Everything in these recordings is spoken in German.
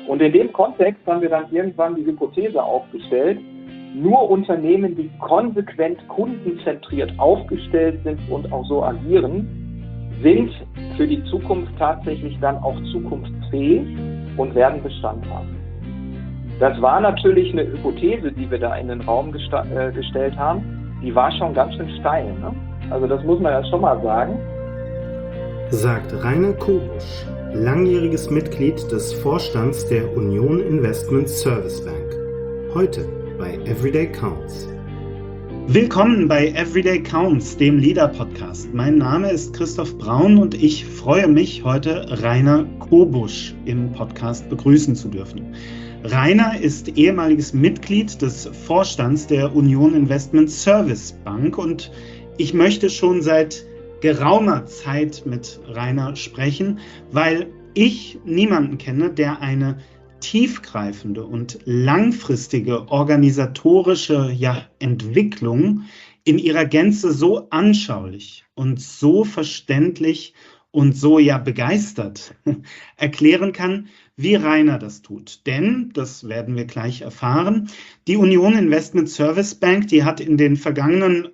Und in dem Kontext haben wir dann irgendwann die Hypothese aufgestellt, nur Unternehmen, die konsequent kundenzentriert aufgestellt sind und auch so agieren, sind für die Zukunft tatsächlich dann auch zukunftsfähig und werden Bestand haben. Das war natürlich eine Hypothese, die wir da in den Raum gestellt haben. Die war schon ganz schön steil, ne? Also das muss man ja schon mal sagen. Sagt Rainer Kobusch, langjähriges Mitglied des Vorstands der Union Investment Service Bank. Heute bei Everyday Counts. Willkommen bei Everyday Counts, dem Leader-Podcast. Mein Name ist Christoph Braun und ich freue mich, heute Rainer Kobusch im Podcast begrüßen zu dürfen. Rainer ist ehemaliges Mitglied des Vorstands der Union Investment Service Bank und ich möchte schon seit geraumer Zeit mit Rainer sprechen, weil ich niemanden kenne, der eine tiefgreifende und langfristige organisatorische Entwicklung in ihrer Gänze so anschaulich und so verständlich und so begeistert erklären kann, wie Rainer das tut. Denn, das werden wir gleich erfahren, die Union Investment Service Bank, die hat in den vergangenen,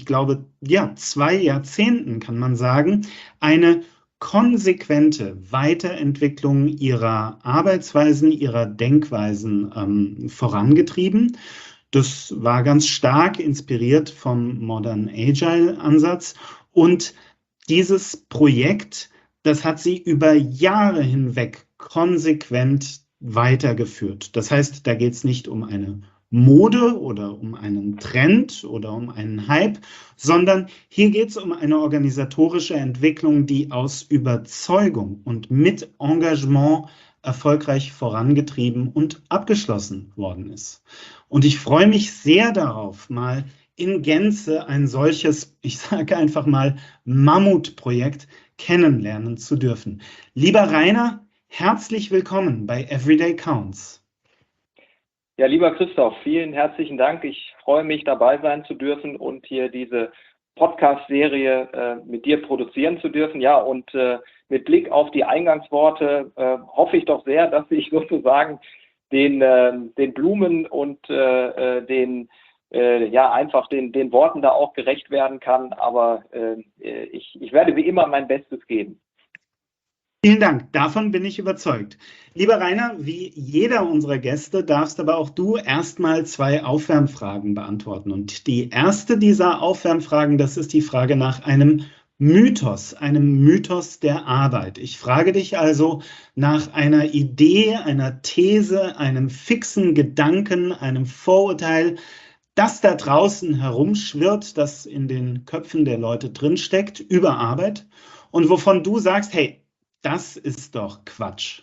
2 Jahrzehnten, kann man sagen, eine konsequente Weiterentwicklung ihrer Arbeitsweisen, ihrer Denkweisen vorangetrieben. Das war ganz stark inspiriert vom Modern Agile Ansatz und dieses Projekt, das hat sie über Jahre hinweg konsequent weitergeführt. Das heißt, da geht es nicht um eine Mode oder um einen Trend oder um einen Hype, sondern hier geht es um eine organisatorische Entwicklung, die aus Überzeugung und mit Engagement erfolgreich vorangetrieben und abgeschlossen worden ist. Und ich freue mich sehr darauf, mal in Gänze ein solches, ich sage einfach mal, Mammutprojekt kennenlernen zu dürfen. Lieber Rainer, herzlich willkommen bei Everyday Counts. Ja, lieber Christoph, vielen herzlichen Dank. Ich freue mich, dabei sein zu dürfen und hier diese Podcast-Serie mit dir produzieren zu dürfen. Ja, und mit Blick auf die Eingangsworte hoffe ich doch sehr, dass ich sozusagen den Blumen und den Worten da auch gerecht werden kann. Aber ich werde wie immer mein Bestes geben. Vielen Dank, davon bin ich überzeugt. Lieber Rainer, wie jeder unserer Gäste darfst aber auch du erstmal 2 Aufwärmfragen beantworten. Und die erste dieser Aufwärmfragen, das ist die Frage nach einem Mythos der Arbeit. Ich frage dich also nach einer Idee, einer These, einem fixen Gedanken, einem Vorurteil, das da draußen herumschwirrt, das in den Köpfen der Leute drinsteckt über Arbeit und wovon du sagst, hey, das ist doch Quatsch.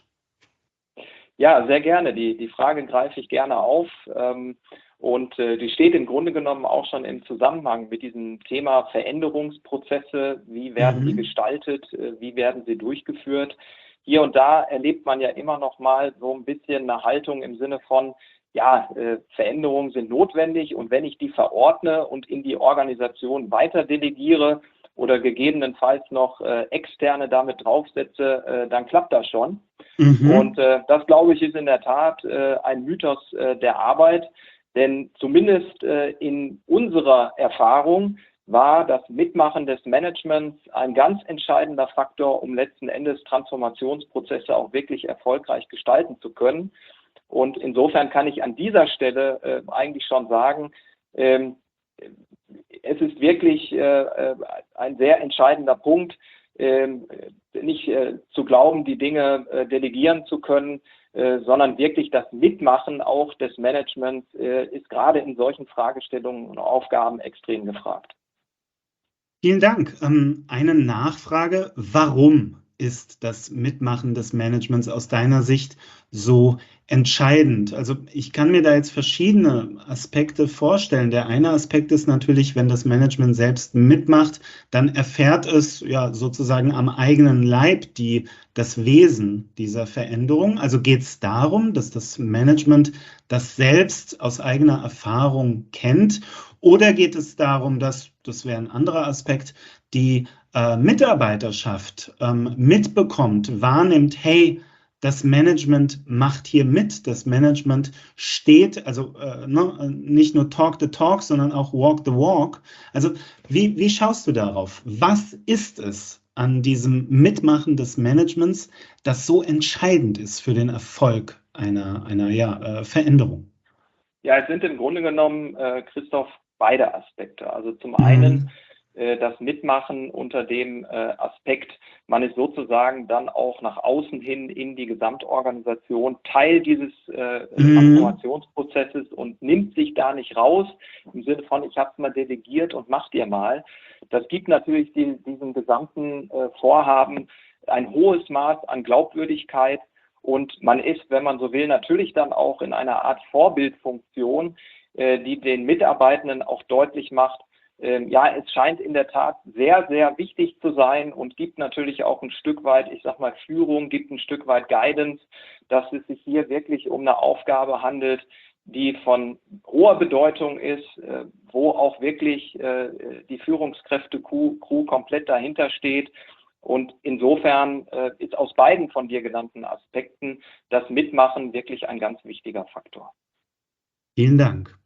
Ja, sehr gerne. Die Frage greife ich gerne auf und die steht im Grunde genommen auch schon im Zusammenhang mit diesem Thema Veränderungsprozesse. Wie werden die gestaltet? Wie werden sie durchgeführt? Hier und da erlebt man ja immer noch mal so ein bisschen eine Haltung im Sinne von, Veränderungen sind notwendig und wenn ich die verordne und in die Organisation weiter delegiere, oder gegebenenfalls noch Externe damit draufsetze, dann klappt das schon. Und das, glaube ich, ist in der Tat ein Mythos der Arbeit, denn zumindest in unserer Erfahrung war das Mitmachen des Managements ein ganz entscheidender Faktor, um letzten Endes Transformationsprozesse auch wirklich erfolgreich gestalten zu können. Und insofern kann ich an dieser Stelle eigentlich schon sagen, es ist wirklich ein sehr entscheidender Punkt, nicht zu glauben, die Dinge delegieren zu können, sondern wirklich das Mitmachen auch des Managements ist gerade in solchen Fragestellungen und Aufgaben extrem gefragt. Vielen Dank. Eine Nachfrage, warum ist das Mitmachen des Managements aus deiner Sicht so entscheidend? Also ich kann mir da jetzt verschiedene Aspekte vorstellen. Der eine Aspekt ist natürlich, wenn das Management selbst mitmacht, dann erfährt es sozusagen am eigenen Leib das Wesen dieser Veränderung. Also geht es darum, dass das Management das selbst aus eigener Erfahrung kennt? Oder geht es darum, das wäre ein anderer Aspekt, die Mitarbeiterschaft mitbekommt, wahrnimmt, hey, das Management macht hier mit, das Management steht, also nicht nur talk the talk, sondern auch walk the walk. Also wie schaust du darauf? Was ist es an diesem Mitmachen des Managements, das so entscheidend ist für den Erfolg einer Veränderung? Ja, es sind im Grunde genommen, Christoph, beide Aspekte. Also zum einen das Mitmachen unter dem Aspekt, man ist sozusagen dann auch nach außen hin in die Gesamtorganisation Teil dieses Transformationsprozesses und nimmt sich da nicht raus, im Sinne von, ich habe es mal delegiert und macht ihr mal. Das gibt natürlich diesem gesamten Vorhaben ein hohes Maß an Glaubwürdigkeit. Und man ist, wenn man so will, natürlich dann auch in einer Art Vorbildfunktion, die den Mitarbeitenden auch deutlich macht, es scheint in der Tat sehr, sehr wichtig zu sein und gibt natürlich auch ein Stück weit, ich sag mal, Führung, gibt ein Stück weit Guidance, dass es sich hier wirklich um eine Aufgabe handelt, die von hoher Bedeutung ist, wo auch wirklich die Führungskräfte-Crew komplett dahinter steht. Und insofern ist aus beiden von dir genannten Aspekten das Mitmachen wirklich ein ganz wichtiger Faktor. Vielen Dank.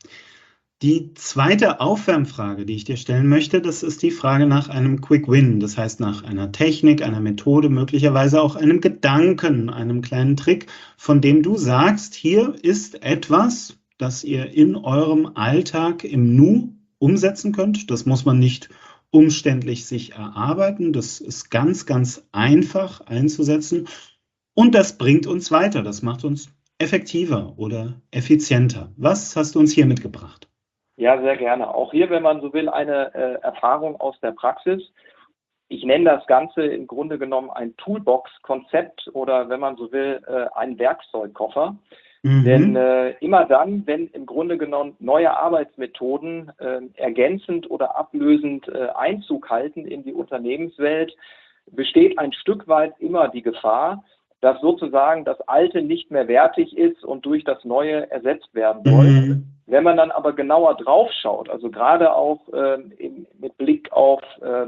Die zweite Aufwärmfrage, die ich dir stellen möchte, das ist die Frage nach einem Quick Win. Das heißt, nach einer Technik, einer Methode, möglicherweise auch einem Gedanken, einem kleinen Trick, von dem du sagst, hier ist etwas, das ihr in eurem Alltag im Nu umsetzen könnt. Das muss man nicht umständlich sich erarbeiten. Das ist ganz, ganz einfach einzusetzen. Und das bringt uns weiter. Das macht uns effektiver oder effizienter. Was hast du uns hier mitgebracht? Ja, sehr gerne. Auch hier, wenn man so will, eine Erfahrung aus der Praxis. Ich nenne das Ganze im Grunde genommen ein Toolbox-Konzept oder, wenn man so will, ein Werkzeugkoffer. Denn immer dann, wenn im Grunde genommen neue Arbeitsmethoden ergänzend oder ablösend Einzug halten in die Unternehmenswelt, besteht ein Stück weit immer die Gefahr, dass sozusagen das Alte nicht mehr wertig ist und durch das Neue ersetzt werden soll. Wenn man dann aber genauer drauf schaut, also gerade auch mit Blick auf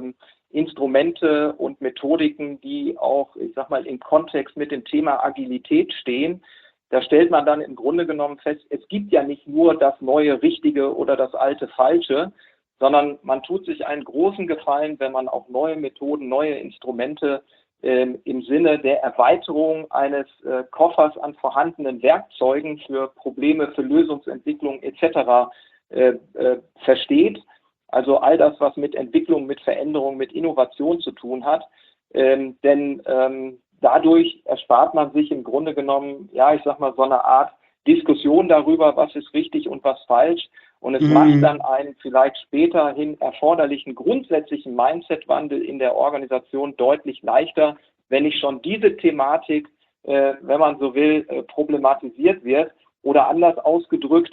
Instrumente und Methodiken, die auch, ich sag mal, im Kontext mit dem Thema Agilität stehen, da stellt man dann im Grunde genommen fest, es gibt ja nicht nur das neue Richtige oder das alte Falsche, sondern man tut sich einen großen Gefallen, wenn man auch neue Methoden, neue Instrumente im Sinne der Erweiterung eines Koffers an vorhandenen Werkzeugen für Probleme, für Lösungsentwicklung etc. Versteht. Also all das, was mit Entwicklung, mit Veränderung, mit Innovation zu tun hat. Denn dadurch erspart man sich im Grunde genommen, ja, ich sag mal, so eine Art Diskussion darüber, was ist richtig und was falsch. Und es macht dann einen vielleicht späterhin erforderlichen grundsätzlichen Mindset-Wandel in der Organisation deutlich leichter, wenn nicht schon diese Thematik, wenn man so will, problematisiert wird. Oder anders ausgedrückt,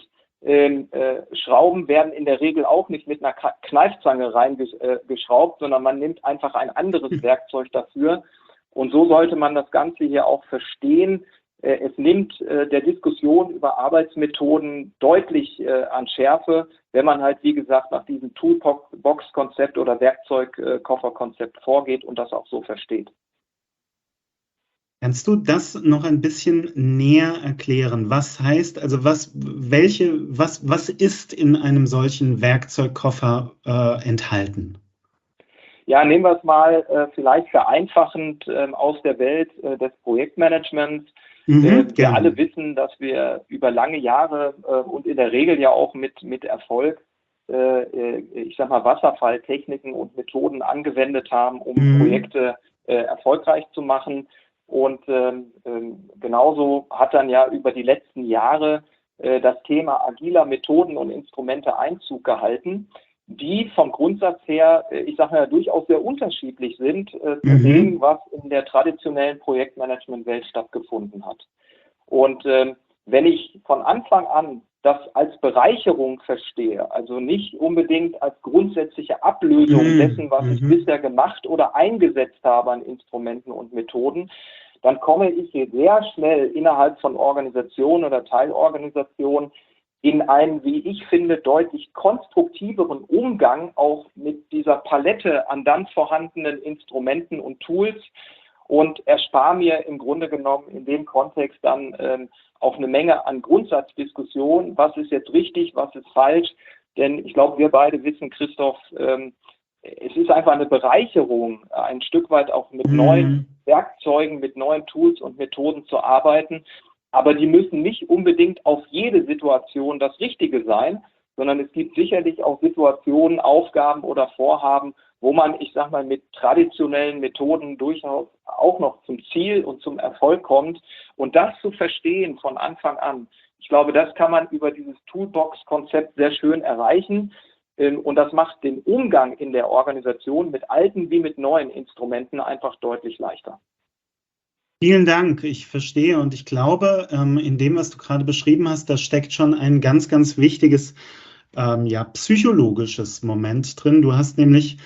Schrauben werden in der Regel auch nicht mit einer Kneifzange reingeschraubt, sondern man nimmt einfach ein anderes Werkzeug dafür. Und so sollte man das Ganze hier auch verstehen. Es nimmt der Diskussion über Arbeitsmethoden deutlich an Schärfe, wenn man halt, wie gesagt, nach diesem Toolbox-Konzept oder Werkzeugkoffer-Konzept vorgeht und das auch so versteht. Kannst du das noch ein bisschen näher erklären? Was heißt, also was ist in einem solchen Werkzeugkoffer enthalten? Ja, nehmen wir es mal vielleicht vereinfachend aus der Welt des Projektmanagements. Wir alle wissen, dass wir über lange Jahre und in der Regel ja auch mit Erfolg, ich sag mal, Wasserfalltechniken und Methoden angewendet haben, um Projekte erfolgreich zu machen. Und genauso hat dann ja über die letzten Jahre das Thema agiler Methoden und Instrumente Einzug gehalten, die vom Grundsatz her, ich sage ja, durchaus sehr unterschiedlich sind zu dem, was in der traditionellen Projektmanagement-Welt stattgefunden hat. Und wenn ich von Anfang an das als Bereicherung verstehe, also nicht unbedingt als grundsätzliche Ablösung dessen, was ich bisher gemacht oder eingesetzt habe an Instrumenten und Methoden, dann komme ich hier sehr schnell innerhalb von Organisationen oder Teilorganisationen in einen, wie ich finde, deutlich konstruktiveren Umgang auch mit dieser Palette an dann vorhandenen Instrumenten und Tools. und erspare mir im Grunde genommen in dem Kontext dann auch eine Menge an Grundsatzdiskussionen, was ist jetzt richtig, was ist falsch. Denn ich glaube, wir beide wissen, Christoph, es ist einfach eine Bereicherung, ein Stück weit auch mit neuen Werkzeugen, mit neuen Tools und Methoden zu arbeiten. Aber die müssen nicht unbedingt auf jede Situation das Richtige sein, sondern es gibt sicherlich auch Situationen, Aufgaben oder Vorhaben, wo man, ich sag mal, mit traditionellen Methoden durchaus auch noch zum Ziel und zum Erfolg kommt. Und das zu verstehen von Anfang an, ich glaube, das kann man über dieses Toolbox-Konzept sehr schön erreichen. Und das macht den Umgang in der Organisation mit alten wie mit neuen Instrumenten einfach deutlich leichter. Vielen Dank, ich verstehe und ich glaube, in dem, was du gerade beschrieben hast, da steckt schon ein ganz, ganz wichtiges psychologisches Moment drin. Du hast nämlich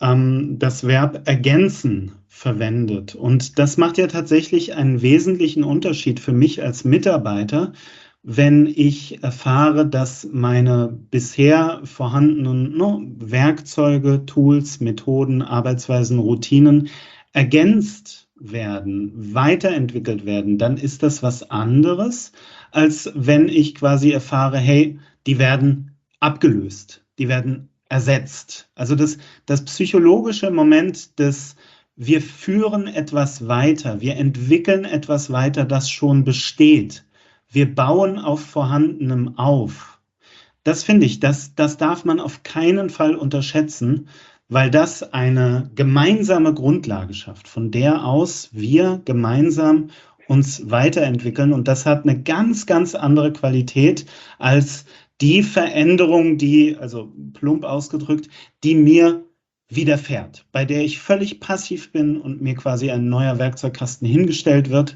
das Verb ergänzen verwendet und das macht ja tatsächlich einen wesentlichen Unterschied für mich als Mitarbeiter, wenn ich erfahre, dass meine bisher vorhandenen Werkzeuge, Tools, Methoden, Arbeitsweisen, Routinen ergänzt werden, weiterentwickelt werden, dann ist das was anderes, als wenn ich quasi erfahre, hey, die werden abgelöst, die werden ersetzt. Also das psychologische Moment des wir führen etwas weiter, wir entwickeln etwas weiter, das schon besteht. Wir bauen auf Vorhandenem auf. Das finde ich, das darf man auf keinen Fall unterschätzen, weil das eine gemeinsame Grundlage schafft, von der aus wir gemeinsam uns weiterentwickeln. Und das hat eine ganz, ganz andere Qualität als die Veränderung, die, also plump ausgedrückt, die mir widerfährt, bei der ich völlig passiv bin und mir quasi ein neuer Werkzeugkasten hingestellt wird.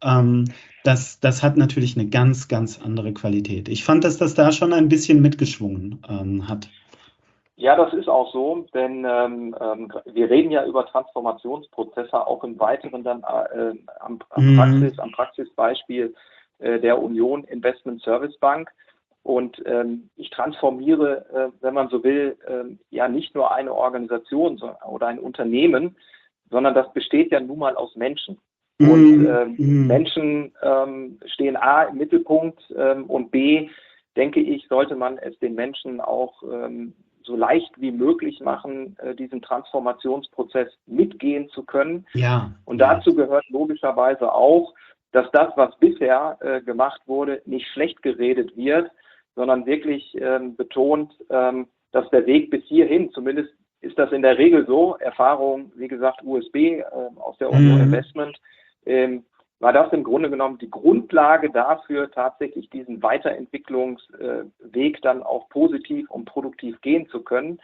Das hat natürlich eine ganz, ganz andere Qualität. Ich fand, dass das da schon ein bisschen mitgeschwungen hat. Ja, das ist auch so, denn wir reden ja über Transformationsprozesse auch im Weiteren dann am Praxisbeispiel der Union Investment Service Bank. Und ich transformiere, wenn man so will, ja nicht nur eine Organisation oder ein Unternehmen, sondern das besteht ja nun mal aus Menschen. Und Menschen stehen A im Mittelpunkt und B, denke ich, sollte man es den Menschen auch so leicht wie möglich machen, diesen Transformationsprozess mitgehen zu können. Ja. Und dazu gehört logischerweise auch, dass das, was bisher gemacht wurde, nicht schlecht geredet wird, sondern wirklich betont, dass der Weg bis hierhin, zumindest ist das in der Regel so, Erfahrung, wie gesagt, USB aus der Union Investment, war das im Grunde genommen die Grundlage dafür, tatsächlich diesen Weiterentwicklungsweg dann auch positiv und produktiv gehen zu können.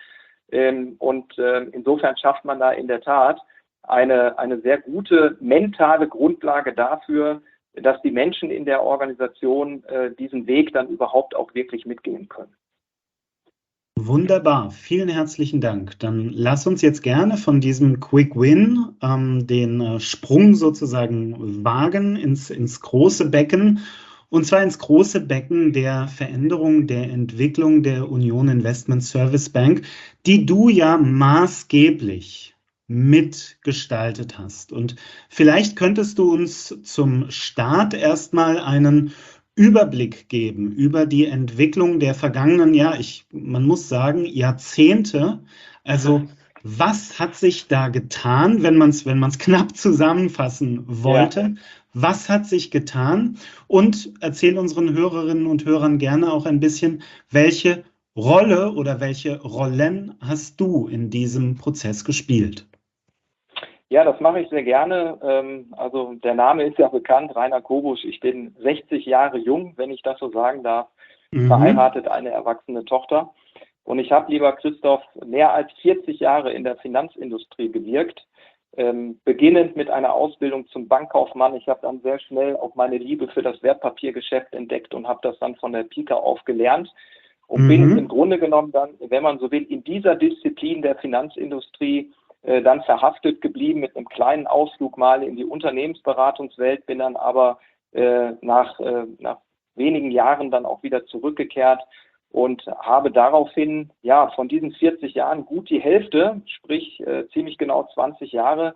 Insofern schafft man da in der Tat eine sehr gute mentale Grundlage dafür, dass die Menschen in der Organisation diesen Weg dann überhaupt auch wirklich mitgehen können. Wunderbar, vielen herzlichen Dank. Dann lass uns jetzt gerne von diesem Quick Win den Sprung sozusagen wagen ins große Becken, und zwar ins große Becken der Veränderung, der Entwicklung der Union Investment Service Bank, die du ja maßgeblich mitgestaltet hast. Und vielleicht könntest du uns zum Start erstmal einen Überblick geben über die Entwicklung der vergangenen, man muss sagen, Jahrzehnte. Also was hat sich da getan, wenn man es knapp zusammenfassen wollte? Ja. Was hat sich getan? Und erzähl unseren Hörerinnen und Hörern gerne auch ein bisschen, welche Rolle oder welche Rollen hast du in diesem Prozess gespielt? Ja, das mache ich sehr gerne. Also der Name ist ja bekannt, Rainer Kobusch. Ich bin 60 Jahre jung, wenn ich das so sagen darf, verheiratet, eine erwachsene Tochter. Und ich habe, lieber Christoph, mehr als 40 Jahre in der Finanzindustrie gewirkt, beginnend mit einer Ausbildung zum Bankkaufmann. Ich habe dann sehr schnell auch meine Liebe für das Wertpapiergeschäft entdeckt und habe das dann von der Pike auf gelernt. Und bin im Grunde genommen dann, wenn man so will, in dieser Disziplin der Finanzindustrie dann verhaftet geblieben mit einem kleinen Ausflug mal in die Unternehmensberatungswelt, bin dann aber nach wenigen Jahren dann auch wieder zurückgekehrt und habe daraufhin, von diesen 40 Jahren gut die Hälfte, sprich ziemlich genau 20 Jahre,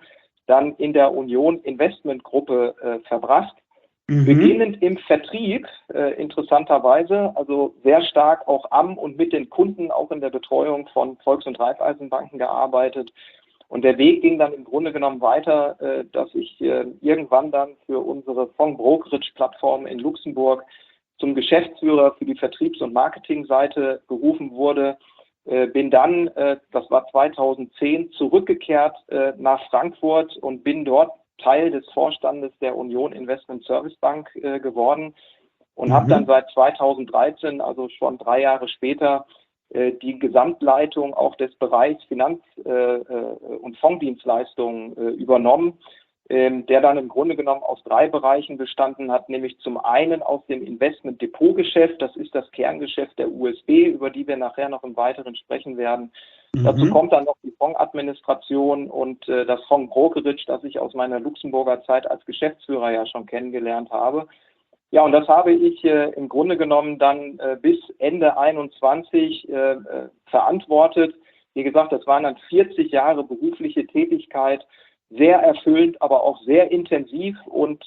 dann in der Union Investment Gruppe verbracht. Beginnend im Vertrieb, interessanterweise, also sehr stark auch am und mit den Kunden, auch in der Betreuung von Volks- und Raiffeisenbanken gearbeitet. Und der Weg ging dann im Grunde genommen weiter, dass ich irgendwann dann für unsere Fonds-Brokerage-Plattform in Luxemburg zum Geschäftsführer für die Vertriebs- und Marketingseite berufen wurde. Bin dann, das war 2010, zurückgekehrt nach Frankfurt und bin dort Teil des Vorstandes der Union Investment Service Bank geworden und habe dann seit 2013, also schon 3 Jahre später, die Gesamtleitung auch des Bereichs Finanz- und Fondsdienstleistungen übernommen, der dann im Grunde genommen aus 3 Bereichen bestanden hat, nämlich zum einen aus dem Investment-Depot-Geschäft, das ist das Kerngeschäft der USB, über die wir nachher noch im Weiteren sprechen werden. Dazu kommt dann noch die Fondsadministration und das Fonds-Brokerage, das ich aus meiner Luxemburger Zeit als Geschäftsführer ja schon kennengelernt habe. Ja, und das habe ich im Grunde genommen dann bis Ende 21 verantwortet. Wie gesagt, das waren dann 40 Jahre berufliche Tätigkeit, sehr erfüllend, aber auch sehr intensiv und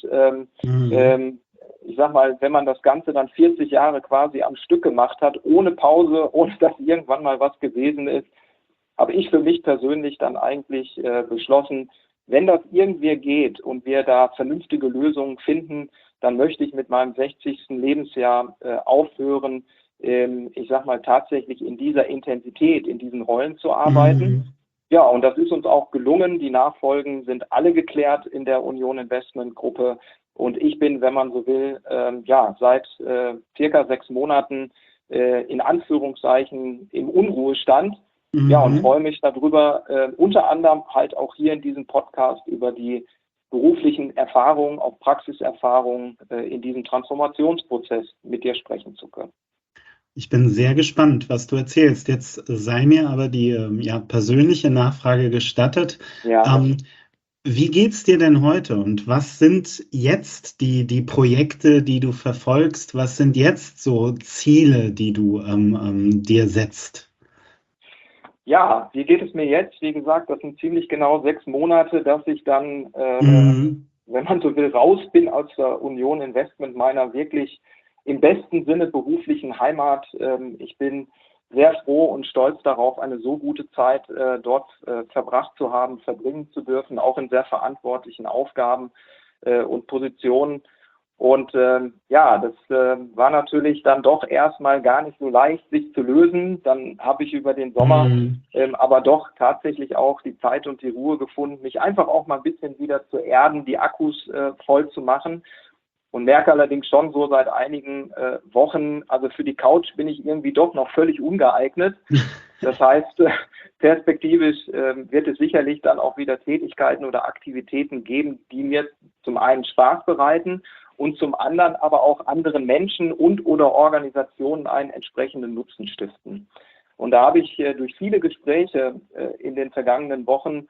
ich sag mal, wenn man das Ganze dann 40 Jahre quasi am Stück gemacht hat, ohne Pause, ohne dass irgendwann mal was gewesen ist, habe ich für mich persönlich dann eigentlich beschlossen, wenn das irgendwie geht und wir da vernünftige Lösungen finden, dann möchte ich mit meinem 60. Lebensjahr aufhören, ich sag mal, tatsächlich in dieser Intensität, in diesen Rollen zu arbeiten. Ja, und das ist uns auch gelungen. Die Nachfolgen sind alle geklärt in der Union Investment Gruppe. Und ich bin, wenn man so will, seit circa 6 Monaten in Anführungszeichen im Unruhestand. Ja, und freue mich darüber, unter anderem halt auch hier in diesem Podcast über die beruflichen Erfahrungen, auch Praxiserfahrungen in diesem Transformationsprozess mit dir sprechen zu können. Ich bin sehr gespannt, was du erzählst. Jetzt sei mir aber die persönliche Nachfrage gestattet. Ja. Wie geht's dir denn heute und was sind jetzt die Projekte, die du verfolgst? Was sind jetzt so Ziele, die du dir setzt? Ja, wie geht es mir jetzt? Wie gesagt, das sind ziemlich genau 6 Monate, dass ich dann, wenn man so will, raus bin aus der Union Investment, meiner wirklich im besten Sinne beruflichen Heimat. Ich bin sehr froh und stolz darauf, eine so gute Zeit dort verbracht zu haben, verbringen zu dürfen, auch in sehr verantwortlichen Aufgaben und Positionen. Und das war natürlich dann doch erstmal gar nicht so leicht, sich zu lösen. Dann habe ich über den Sommer aber doch tatsächlich auch die Zeit und die Ruhe gefunden, mich einfach auch mal ein bisschen wieder zu erden, die Akkus voll zu machen. Und merke allerdings schon so seit einigen Wochen, also für die Couch bin ich irgendwie doch noch völlig ungeeignet. Das heißt, perspektivisch wird es sicherlich dann auch wieder Tätigkeiten oder Aktivitäten geben, die mir zum einen Spaß bereiten und zum anderen aber auch anderen Menschen und oder Organisationen einen entsprechenden Nutzen stiften. Und da habe ich durch viele Gespräche in den vergangenen Wochen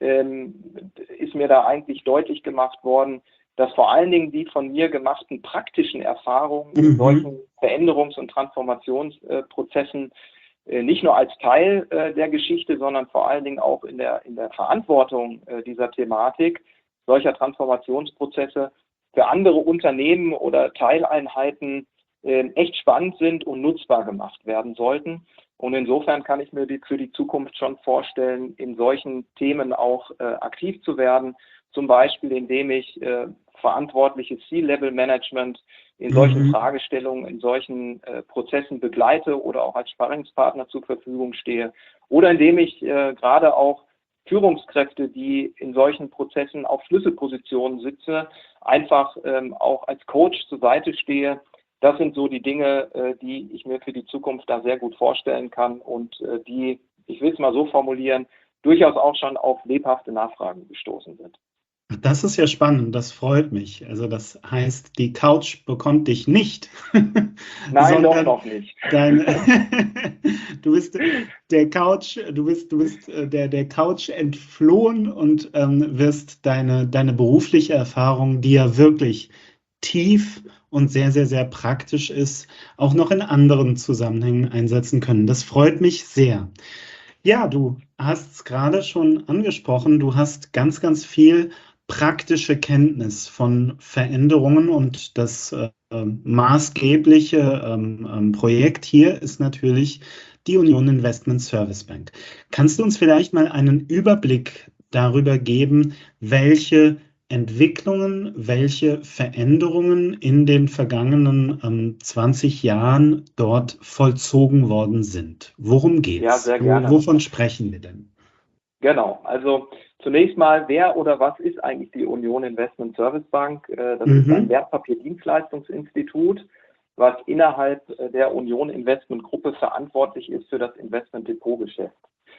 ist mir da eigentlich deutlich gemacht worden, dass vor allen Dingen die von mir gemachten praktischen Erfahrungen in solchen Veränderungs- und Transformationsprozessen nicht nur als Teil der Geschichte, sondern vor allen Dingen auch in der Verantwortung dieser Thematik solcher Transformationsprozesse für andere Unternehmen oder Teileinheiten echt spannend sind und nutzbar gemacht werden sollten. Und insofern kann ich mir für die Zukunft schon vorstellen, in solchen Themen auch aktiv zu werden, zum Beispiel indem ich verantwortliches C-Level-Management in solchen Fragestellungen, in solchen Prozessen begleite oder auch als Sparringspartner zur Verfügung stehe. Oder indem ich gerade auch Führungskräfte, die in solchen Prozessen auf Schlüsselpositionen sitzen, einfach auch als Coach zur Seite stehe. Das sind so die Dinge, die ich mir für die Zukunft da sehr gut vorstellen kann und die, ich will es mal so formulieren, durchaus auch schon auf lebhafte Nachfragen gestoßen sind. Das ist ja spannend, das freut mich. Also das heißt, die Couch bekommt dich nicht. Nein, doch noch nicht. Du bist der Couch entflohen und wirst deine berufliche Erfahrung, die ja wirklich tief und sehr, sehr, sehr praktisch ist, auch noch in anderen Zusammenhängen einsetzen können. Das freut mich sehr. Ja, du hast es gerade schon angesprochen. Du hast ganz, ganz viel praktische Kenntnis von Veränderungen und das maßgebliche Projekt hier ist natürlich die Union Investment Service Bank. Kannst du uns vielleicht mal einen Überblick darüber geben, welche Entwicklungen, welche Veränderungen in den vergangenen 20 Jahren dort vollzogen worden sind? Worum Ja, geht's? sehr gerne. Wovon sprechen wir denn? Genau. Also zunächst mal, wer oder was ist eigentlich die Union Investment Service Bank? Das ist ein Mhm. Wertpapierdienstleistungsinstitut, was innerhalb der Union Investment Gruppe verantwortlich ist für das Investment Depotgeschäft.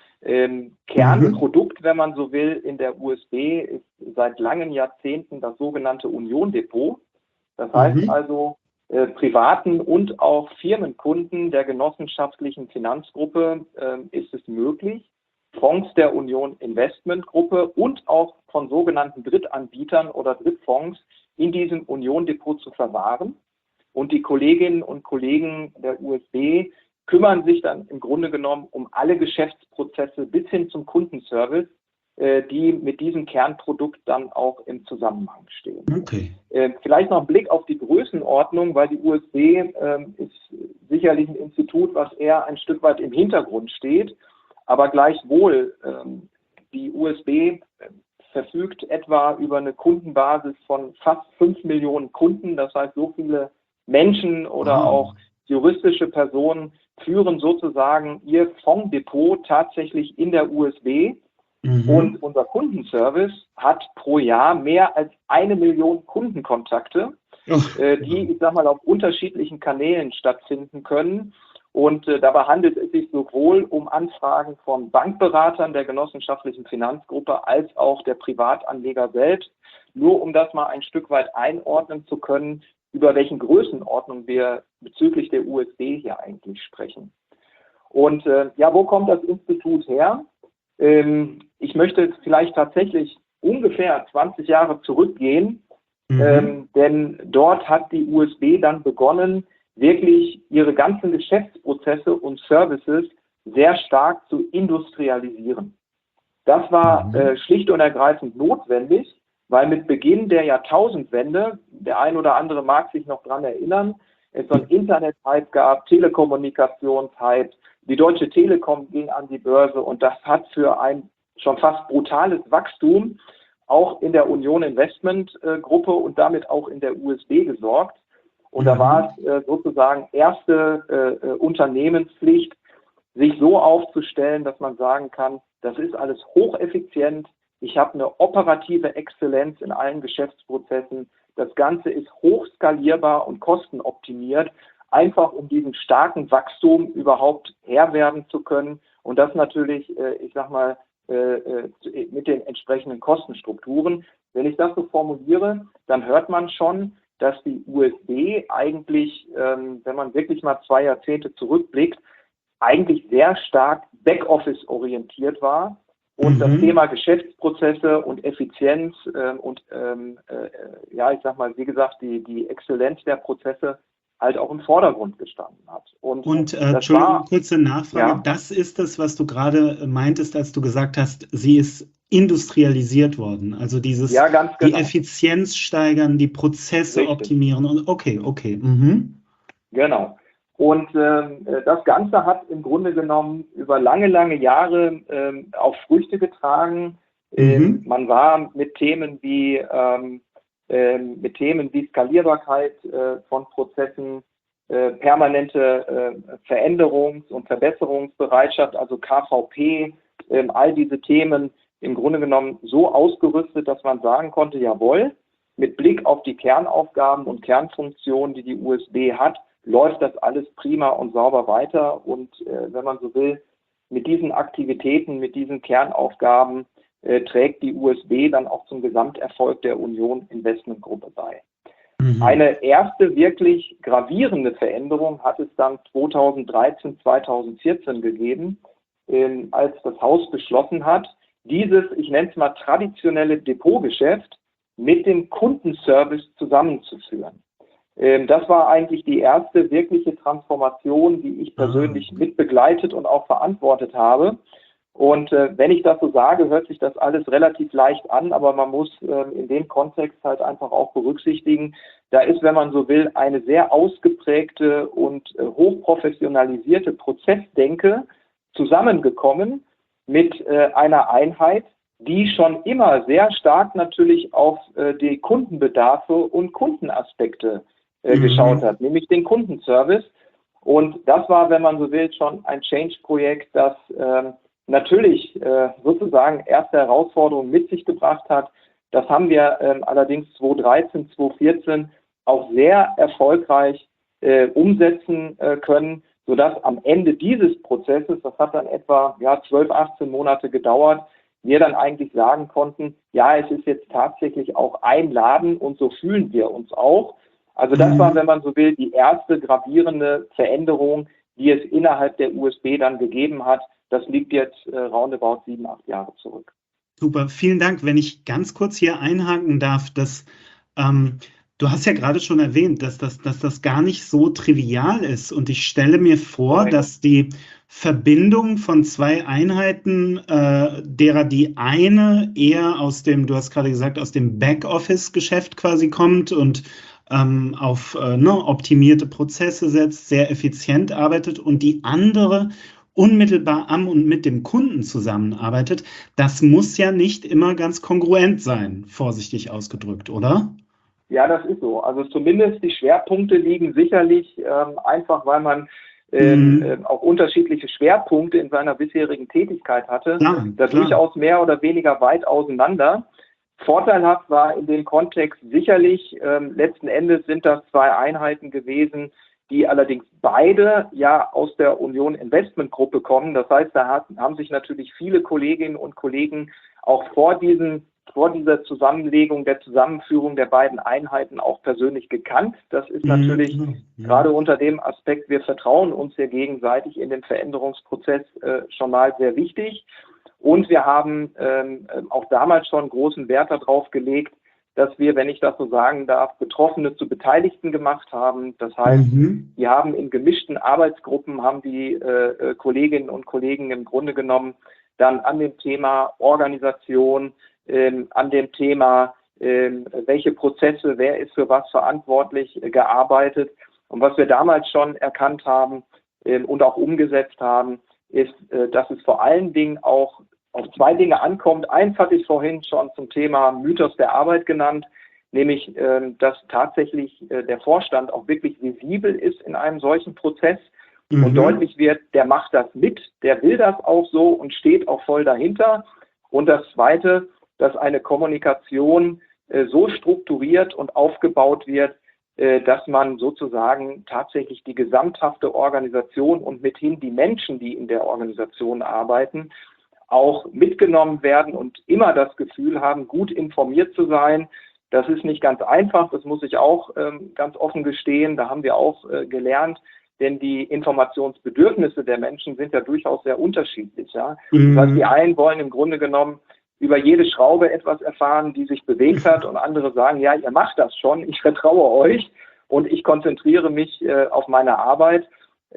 Mhm. Kernprodukt, wenn man so will, in der USB ist seit langen Jahrzehnten das sogenannte Union Depot. Das heißt Mhm. also, privaten und auch Firmenkunden der genossenschaftlichen Finanzgruppe ist es möglich, Fonds der Union Investment Gruppe und auch von sogenannten Drittanbietern oder Drittfonds in diesem Union Depot zu verwahren. Und die Kolleginnen und Kollegen der USB kümmern sich dann im Grunde genommen um alle Geschäftsprozesse bis hin zum Kundenservice, die mit diesem Kernprodukt dann auch im Zusammenhang stehen. Okay. Vielleicht noch ein Blick auf die Größenordnung, weil die USB ist sicherlich ein Institut, was eher ein Stück weit im Hintergrund steht, aber gleichwohl die USB verfügt etwa über eine Kundenbasis von fast 5 Millionen Kunden. Das heißt, so viele Menschen oder Wow. auch juristische Personen führen sozusagen ihr Fondsdepot tatsächlich in der USB. Mhm. Und unser Kundenservice hat pro Jahr mehr als 1 Million Kundenkontakte, Oh, die, ich sag mal, auf unterschiedlichen Kanälen stattfinden können. Und dabei handelt es sich sowohl um Anfragen von Bankberatern der genossenschaftlichen Finanzgruppe als auch der Privatanleger selbst. Nur um das mal ein Stück weit einordnen zu können, über welchen Größenordnung wir bezüglich der USB hier eigentlich sprechen. Und ja, wo kommt das Institut her? Ich möchte vielleicht tatsächlich ungefähr 20 Jahre zurückgehen, Mhm. denn dort hat die USB dann begonnen, wirklich ihre ganzen Geschäftsprozesse und Services sehr stark zu industrialisieren. Das war Mhm. schlicht und ergreifend notwendig, weil mit Beginn der Jahrtausendwende, der ein oder andere mag sich noch daran erinnern, es so einen Internet-Hype gab, Telekommunikations-Hype, die Deutsche Telekom ging an die Börse und das hat für ein schon fast brutales Wachstum auch in der Union Investment Gruppe und damit auch in der USB gesorgt. Und da Mhm. war es sozusagen erste Unternehmenspflicht, sich so aufzustellen, dass man sagen kann, das ist alles hocheffizient, ich habe eine operative Exzellenz in allen Geschäftsprozessen, das Ganze ist hochskalierbar und kostenoptimiert, einfach um diesem starken Wachstum überhaupt Herr werden zu können und das natürlich, ich sag mal, mit den entsprechenden Kostenstrukturen. Wenn ich das so formuliere, dann hört man schon, dass die USB eigentlich, wenn man wirklich mal 2 Jahrzehnte zurückblickt, eigentlich sehr stark Backoffice orientiert war und das Mhm. Thema Geschäftsprozesse und Effizienz ja, ich sag mal, wie gesagt, die Exzellenz der Prozesse halt auch im Vordergrund gestanden hat. Und Und das Entschuldigung, war, kurze Nachfrage. ja, Das ist es, was du gerade meintest, als du gesagt hast, sie ist industrialisiert worden. Also ja, ganz die genau, Effizienz steigern, die Prozesse richtig. optimieren und okay, okay. Mhm. Genau. Und das Ganze hat im Grunde genommen über lange, lange Jahre auch Früchte getragen. Mhm. Man war mit Themen wie Skalierbarkeit von Prozessen, permanente Veränderungs- und Verbesserungsbereitschaft, also KVP, all diese Themen im Grunde genommen so ausgerüstet, dass man sagen konnte, jawohl, mit Blick auf die Kernaufgaben und Kernfunktionen, die die USB hat, läuft das alles prima und sauber weiter. Und wenn man so will, mit diesen Aktivitäten, mit diesen Kernaufgaben trägt die USB dann auch zum Gesamterfolg der Union Investment Gruppe bei. Mhm. Eine erste wirklich gravierende Veränderung hat es dann 2013, 2014 gegeben, als das Haus beschlossen hat, dieses, ich nenne es mal traditionelle Depotgeschäft mit dem Kundenservice zusammenzuführen. Das war eigentlich die erste wirkliche Transformation, die ich Ah. persönlich mitbegleitet und auch verantwortet habe. Und wenn ich das so sage, hört sich das alles relativ leicht an, aber man muss in dem Kontext halt einfach auch berücksichtigen, da ist, wenn man so will, eine sehr ausgeprägte und hochprofessionalisierte Prozessdenke zusammengekommen mit einer Einheit, die schon immer sehr stark natürlich auf die Kundenbedarfe und Kundenaspekte geschaut hat, nämlich den Kundenservice. Und das war, wenn man so will, schon ein Change-Projekt, das natürlich sozusagen erste Herausforderungen mit sich gebracht hat. Das haben wir allerdings 2013, 2014 auch sehr erfolgreich umsetzen können, sodass am Ende dieses Prozesses, das hat dann etwa 12, 18 Monate gedauert, wir dann eigentlich sagen konnten, ja, es ist jetzt tatsächlich auch ein Laden und so fühlen wir uns auch. Also das war, wenn man so will, die erste gravierende Veränderung, die es innerhalb der USB dann gegeben hat. Das liegt jetzt roundabout 7, 8 Jahre zurück. Super, vielen Dank. Wenn ich ganz kurz hier einhaken darf, du hast ja gerade schon erwähnt, dass das gar nicht so trivial ist. Und ich stelle mir vor, dass die Verbindung von zwei Einheiten, derer die eine eher du hast gerade gesagt, aus dem Backoffice-Geschäft quasi kommt und auf optimierte Prozesse setzt, sehr effizient arbeitet und die andere unmittelbar am und mit dem Kunden zusammenarbeitet, das muss ja nicht immer ganz kongruent sein, vorsichtig ausgedrückt, oder? Ja, das ist so. Also zumindest die Schwerpunkte liegen sicherlich einfach, weil man auch unterschiedliche Schwerpunkte in seiner bisherigen Tätigkeit hatte, durchaus mehr oder weniger weit auseinander. Vorteilhaft war in dem Kontext sicherlich, letzten Endes sind das zwei Einheiten gewesen, die allerdings beide ja aus der Union Investment Gruppe kommen. Das heißt, da haben sich natürlich viele Kolleginnen und Kollegen auch vor dieser Zusammenlegung, der Zusammenführung der beiden Einheiten auch persönlich gekannt. Das ist natürlich gerade unter dem Aspekt, wir vertrauen uns hier gegenseitig in dem Veränderungsprozess schon mal sehr wichtig. Und wir haben auch damals schon großen Wert darauf gelegt, dass wir, wenn ich das so sagen darf, Betroffene zu Beteiligten gemacht haben. Das heißt, die haben in gemischten Arbeitsgruppen, haben die Kolleginnen und Kollegen im Grunde genommen dann an dem Thema Organisation, an dem Thema, welche Prozesse, wer ist für was verantwortlich, gearbeitet. Und was wir damals schon erkannt haben und auch umgesetzt haben, ist, dass es vor allen Dingen auch auf zwei Dinge ankommt. Eins hatte ich vorhin schon zum Thema Mythos der Arbeit genannt, nämlich, dass tatsächlich der Vorstand auch wirklich visibel ist in einem solchen Prozess und deutlich wird, der macht das mit, der will das auch so und steht auch voll dahinter. Und das Zweite, dass eine Kommunikation so strukturiert und aufgebaut wird, dass man sozusagen tatsächlich die gesamthafte Organisation und mithin die Menschen, die in der Organisation arbeiten, auch mitgenommen werden und immer das Gefühl haben, gut informiert zu sein. Das ist nicht ganz einfach, das muss ich auch ganz offen gestehen. Da haben wir auch gelernt, denn die Informationsbedürfnisse der Menschen sind ja durchaus sehr unterschiedlich. Ja? Das heißt, die einen wollen im Grunde genommen über jede Schraube etwas erfahren, die sich bewegt hat, und andere sagen, ja, ihr macht das schon, ich vertraue euch und ich konzentriere mich auf meine Arbeit.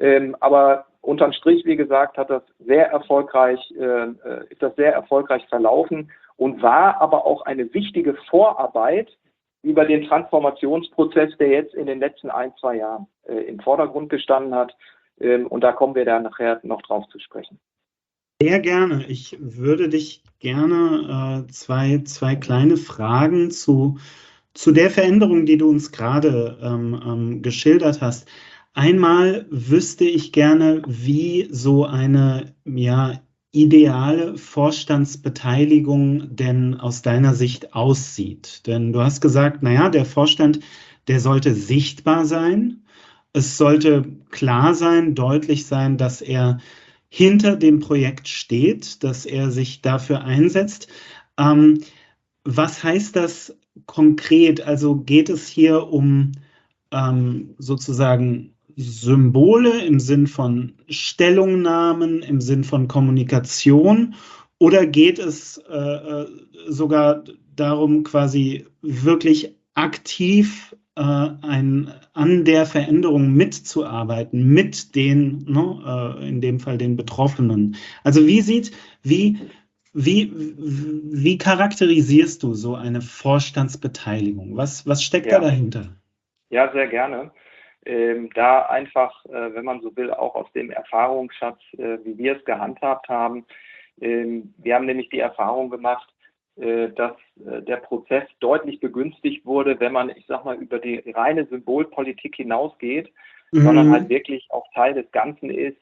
Aber unterm Strich, wie gesagt, ist das sehr erfolgreich verlaufen und war aber auch eine wichtige Vorarbeit über den Transformationsprozess, der jetzt in den letzten 1, 2 Jahren im Vordergrund gestanden hat. Und da kommen wir dann nachher noch drauf zu sprechen. Sehr gerne. Ich würde dich gerne zwei kleine Fragen zu der Veränderung, die du uns gerade geschildert hast. Einmal wüsste ich gerne, wie so eine ideale Vorstandsbeteiligung denn aus deiner Sicht aussieht. Denn du hast gesagt, der Vorstand, der sollte sichtbar sein. Es sollte klar sein, deutlich sein, dass er hinter dem Projekt steht, dass er sich dafür einsetzt. Was heißt das konkret? Also geht es hier um sozusagen Symbole im Sinn von Stellungnahmen, im Sinn von Kommunikation, oder geht es sogar darum, quasi wirklich aktiv an der Veränderung mitzuarbeiten, mit den, ne, in dem Fall den Betroffenen. Also wie charakterisierst du so eine Vorstandsbeteiligung? Was steckt da Ja, dahinter? ja, sehr gerne. Da einfach, wenn man so will, auch aus dem Erfahrungsschatz, wie wir es gehandhabt haben. Wir haben nämlich die Erfahrung gemacht, dass der Prozess deutlich begünstigt wurde, wenn man, ich sag mal, über die reine Symbolpolitik hinausgeht, sondern halt Mhm. wirklich auch Teil des Ganzen ist,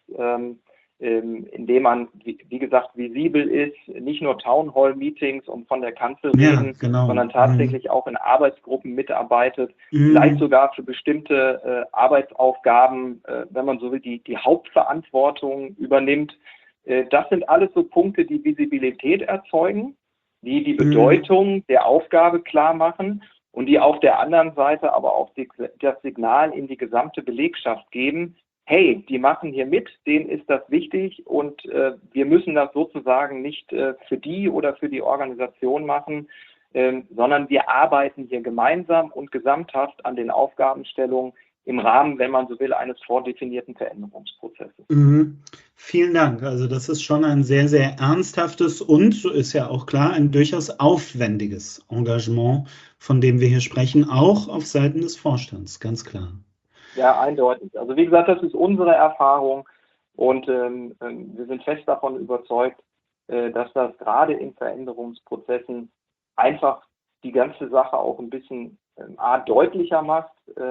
indem man, wie gesagt, visibel ist, nicht nur Townhall-Meetings und von der Kanzel Ja, reden, genau. sondern tatsächlich auch in Arbeitsgruppen mitarbeitet, vielleicht Mhm. sogar für bestimmte Arbeitsaufgaben, wenn man so will, die Hauptverantwortung übernimmt. Das sind alles so Punkte, die Visibilität erzeugen, die Mhm. Bedeutung der Aufgabe klar machen und die auf der anderen Seite aber auch das Signal in die gesamte Belegschaft geben: Hey, die machen hier mit, denen ist das wichtig und wir müssen das sozusagen nicht für die oder für die Organisation machen, sondern wir arbeiten hier gemeinsam und gesamthaft an den Aufgabenstellungen im Rahmen, wenn man so will, eines vordefinierten Veränderungsprozesses. Mhm. Vielen Dank. Also das ist schon ein sehr, sehr ernsthaftes und, so ist ja auch klar, ein durchaus aufwendiges Engagement, von dem wir hier sprechen, auch auf Seiten des Vorstands, ganz klar. Ja, eindeutig. Also wie gesagt, das ist unsere Erfahrung und wir sind fest davon überzeugt, dass das gerade in Veränderungsprozessen einfach die ganze Sache auch ein bisschen A, deutlicher macht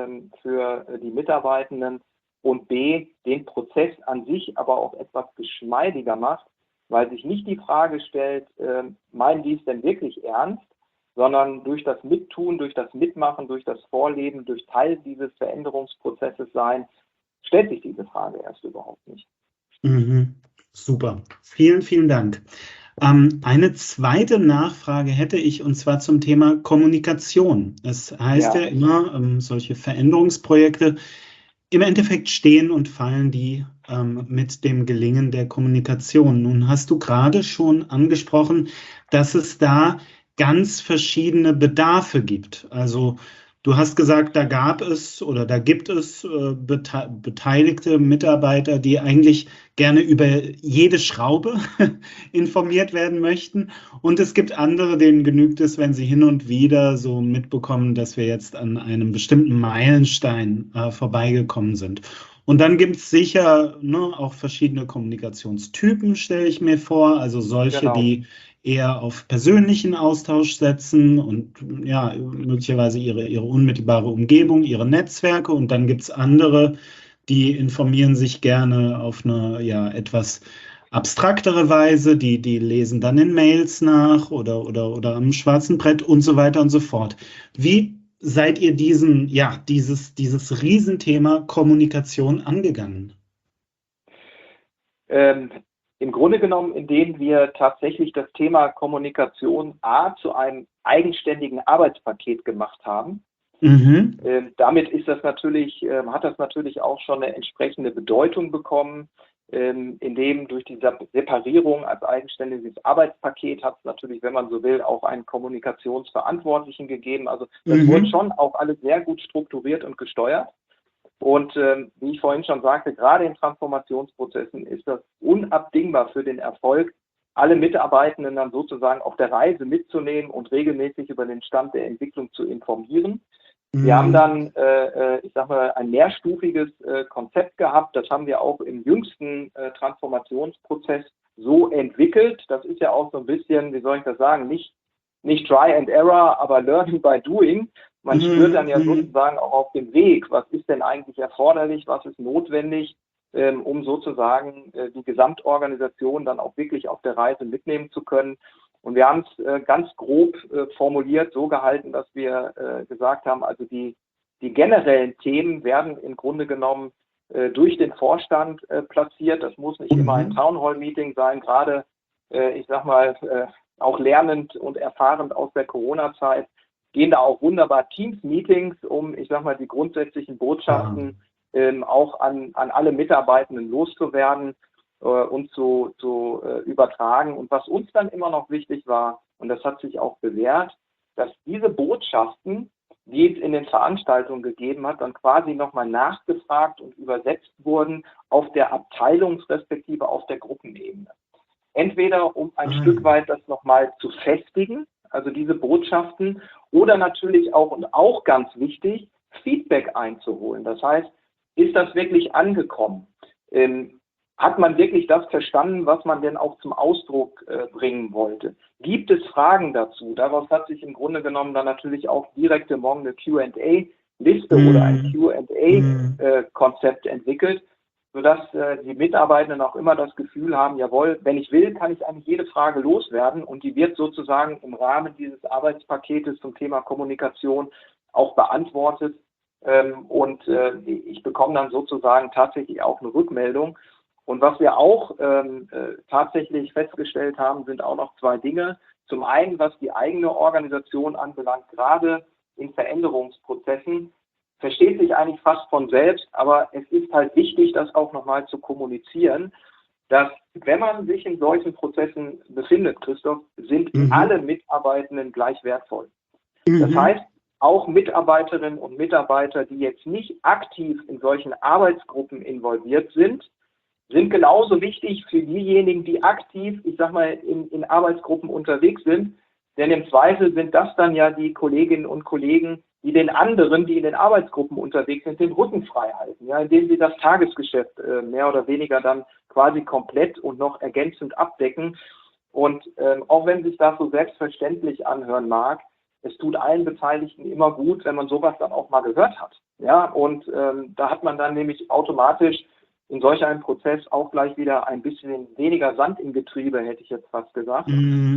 für die Mitarbeitenden und B, den Prozess an sich aber auch etwas geschmeidiger macht, weil sich nicht die Frage stellt, meinen die es denn wirklich ernst, sondern durch das Mittun, durch das Mitmachen, durch das Vorleben, durch Teil dieses Veränderungsprozesses sein, stellt sich diese Frage erst überhaupt nicht. Mhm. Super. Vielen, vielen Dank. Eine zweite Nachfrage hätte ich, und zwar zum Thema Kommunikation. Es heißt ja Ja, immer, solche Veränderungsprojekte im Endeffekt stehen und fallen die mit dem Gelingen der Kommunikation. Nun hast du gerade schon angesprochen, dass es da ganz verschiedene Bedarfe gibt. Also du hast gesagt, da gab es oder da gibt es beteiligte Mitarbeiter, die eigentlich gerne über jede Schraube informiert werden möchten. Und es gibt andere, denen genügt es, wenn sie hin und wieder so mitbekommen, dass wir jetzt an einem bestimmten Meilenstein vorbeigekommen sind. Und dann gibt es sicher, ne, auch verschiedene Kommunikationstypen, stelle ich mir vor. Also solche, genau. die eher auf persönlichen Austausch setzen und ja, möglicherweise ihre unmittelbare Umgebung, ihre Netzwerke. Und dann gibt es andere, die informieren sich gerne auf eine ja, etwas abstraktere Weise, die lesen dann in Mails nach oder am schwarzen Brett und so weiter und so fort. Wie seid ihr dieses Riesenthema Kommunikation angegangen? Ähm, Im Grunde genommen, indem wir tatsächlich das Thema Kommunikation A zu einem eigenständigen Arbeitspaket gemacht haben. Mhm. Damit ist das natürlich, hat das natürlich auch schon eine entsprechende Bedeutung bekommen, indem durch die Separierung als eigenständiges Arbeitspaket hat es natürlich, wenn man so will, auch einen Kommunikationsverantwortlichen gegeben. Also das wurde Mhm. schon auch alles sehr gut strukturiert und gesteuert. Und wie ich vorhin schon sagte, gerade in Transformationsprozessen ist das unabdingbar für den Erfolg, alle Mitarbeitenden dann sozusagen auf der Reise mitzunehmen und regelmäßig über den Stand der Entwicklung zu informieren. Wir haben Mhm. dann, ich sag mal, ein mehrstufiges Konzept gehabt. Das haben wir auch im jüngsten Transformationsprozess so entwickelt. Das ist ja auch so ein bisschen, wie soll ich das sagen, nicht Try and Error, aber Learning by Doing. Man spürt dann ja Mhm. sozusagen auch auf dem Weg, was ist denn eigentlich erforderlich, was ist notwendig, um sozusagen die Gesamtorganisation dann auch wirklich auf der Reise mitnehmen zu können. Und wir haben es ganz grob formuliert, so gehalten, dass wir gesagt haben, also die generellen Themen werden im Grunde genommen durch den Vorstand platziert. Das muss nicht immer ein Mhm. Townhall-Meeting sein, gerade, ich sag mal, auch lernend und erfahrend aus der Corona-Zeit, gehen da auch wunderbar Teams-Meetings, um, ich sag mal, die grundsätzlichen Ja. Botschaften auch an alle Mitarbeitenden loszuwerden und zu übertragen. Und was uns dann immer noch wichtig war, und das hat sich auch bewährt, dass diese Botschaften die es in den Veranstaltungen gegeben hat, dann quasi nochmal nachgefragt und übersetzt wurden auf der Abteilungs- respektive auf der Gruppenebene. Entweder um ein Stück weit das nochmal zu festigen, also diese Botschaften, oder natürlich auch, und auch ganz wichtig, Feedback einzuholen. Das heißt, ist das wirklich angekommen? Hat man wirklich das verstanden, was man denn auch zum Ausdruck bringen wollte? Gibt es Fragen dazu? Daraus hat sich im Grunde genommen dann natürlich auch direkt morgen eine Q&A-Liste oder ein Q&A-Konzept entwickelt, sodass die Mitarbeitenden auch immer das Gefühl haben, jawohl, wenn ich will, kann ich eigentlich jede Frage loswerden, und die wird sozusagen im Rahmen dieses Arbeitspaketes zum Thema Kommunikation auch beantwortet, und ich bekomme dann sozusagen tatsächlich auch eine Rückmeldung. Und was wir auch tatsächlich festgestellt haben, sind auch noch zwei Dinge. Zum einen, was die eigene Organisation anbelangt, gerade in Veränderungsprozessen, versteht sich eigentlich fast von selbst, aber es ist halt wichtig, das auch nochmal zu kommunizieren, dass, wenn man sich in solchen Prozessen befindet, Christoph, sind alle Mitarbeitenden gleich wertvoll. Das heißt, auch Mitarbeiterinnen und Mitarbeiter, die jetzt nicht aktiv in solchen Arbeitsgruppen involviert sind genauso wichtig für diejenigen, die aktiv, ich sag mal, in Arbeitsgruppen unterwegs sind. Denn im Zweifel sind das dann ja die Kolleginnen und Kollegen, die den anderen, die in den Arbeitsgruppen unterwegs sind, den Rücken frei halten, ja, indem sie das Tagesgeschäft mehr oder weniger dann quasi komplett und noch ergänzend abdecken. Und auch wenn sich das so selbstverständlich anhören mag, es tut allen Beteiligten immer gut, wenn man sowas dann auch mal gehört hat. Ja, und da hat man dann nämlich automatisch in solch einem Prozess auch gleich wieder ein bisschen weniger Sand im Getriebe, hätte ich jetzt fast gesagt.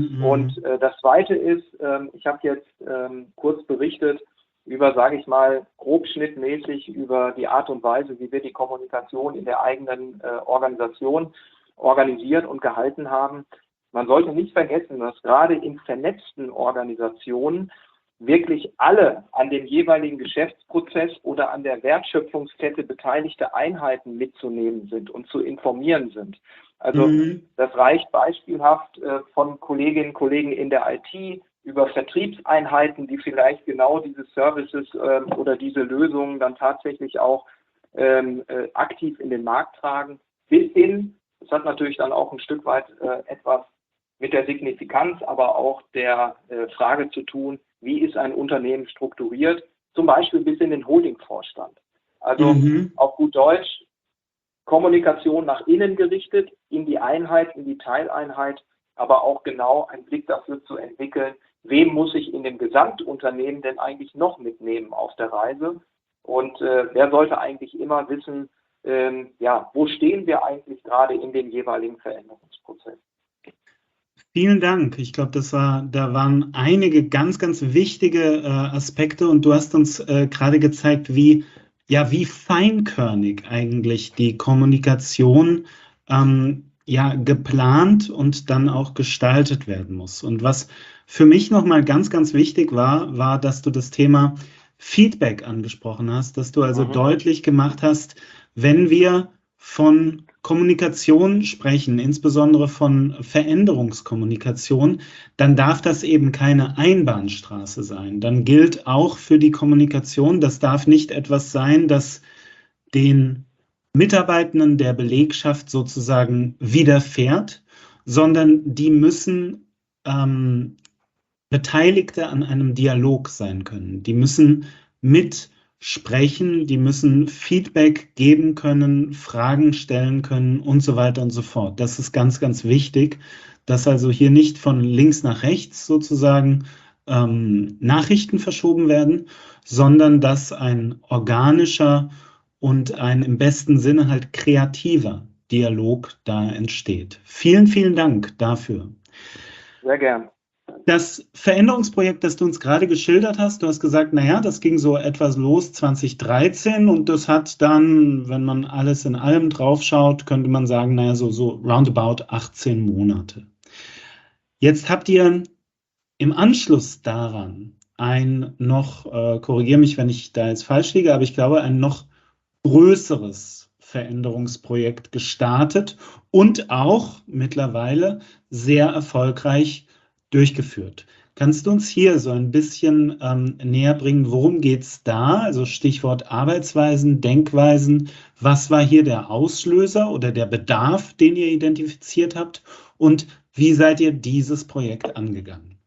Und das Zweite ist, ich habe jetzt kurz berichtet über, sage ich mal, grobschnittmäßig über die Art und Weise, wie wir die Kommunikation in der eigenen Organisation organisiert und gehalten haben. Man sollte nicht vergessen, dass gerade in vernetzten Organisationen wirklich alle an dem jeweiligen Geschäftsprozess oder an der Wertschöpfungskette beteiligte Einheiten mitzunehmen sind und zu informieren sind. Also das reicht beispielhaft von Kolleginnen und Kollegen in der IT über Vertriebseinheiten, die vielleicht genau diese Services oder diese Lösungen dann tatsächlich auch aktiv in den Markt tragen, bis hin, das hat natürlich dann auch ein Stück weit etwas mit der Signifikanz, aber auch der Frage zu tun, wie ist ein Unternehmen strukturiert, zum Beispiel bis in den Holdingvorstand. Also auf gut Deutsch, Kommunikation nach innen gerichtet, in die Einheit, in die Teileinheit, aber auch genau einen Blick dafür zu entwickeln, wem muss ich in dem Gesamtunternehmen denn eigentlich noch mitnehmen auf der Reise, und wer sollte eigentlich immer wissen, wo stehen wir eigentlich gerade in dem jeweiligen Veränderungsprozess. Vielen Dank. Ich glaube, da waren einige ganz, ganz wichtige Aspekte, und du hast uns gerade gezeigt, wie feinkörnig eigentlich die Kommunikation geplant und dann auch gestaltet werden muss. Und was für mich nochmal ganz, ganz wichtig war, dass du das Thema Feedback angesprochen hast, dass du also deutlich gemacht hast, wenn wir von Kommunikation sprechen, insbesondere von Veränderungskommunikation, dann darf das eben keine Einbahnstraße sein. Dann gilt auch für die Kommunikation, das darf nicht etwas sein, das den Mitarbeitenden der Belegschaft sozusagen widerfährt, sondern die müssen Beteiligte an einem Dialog sein können. Die müssen mitsprechen, die müssen Feedback geben können, Fragen stellen können und so weiter und so fort. Das ist ganz, ganz wichtig, dass also hier nicht von links nach rechts sozusagen Nachrichten verschoben werden, sondern dass ein organischer und ein im besten Sinne halt kreativer Dialog da entsteht. Vielen, vielen Dank dafür. Sehr gern. Das Veränderungsprojekt, das du uns gerade geschildert hast, du hast gesagt, das ging so etwas los 2013, und das hat dann, wenn man alles in allem draufschaut, könnte man sagen, so roundabout 18 Monate. Jetzt habt ihr im Anschluss daran korrigiere mich, wenn ich da jetzt falsch liege, aber ich glaube, ein noch größeres Veränderungsprojekt gestartet und auch mittlerweile sehr erfolgreich durchgeführt. Kannst du uns hier so ein bisschen näher bringen, worum geht es da? Also Stichwort Arbeitsweisen, Denkweisen. Was war hier der Auslöser oder der Bedarf, den ihr identifiziert habt? Und wie seid ihr dieses Projekt angegangen?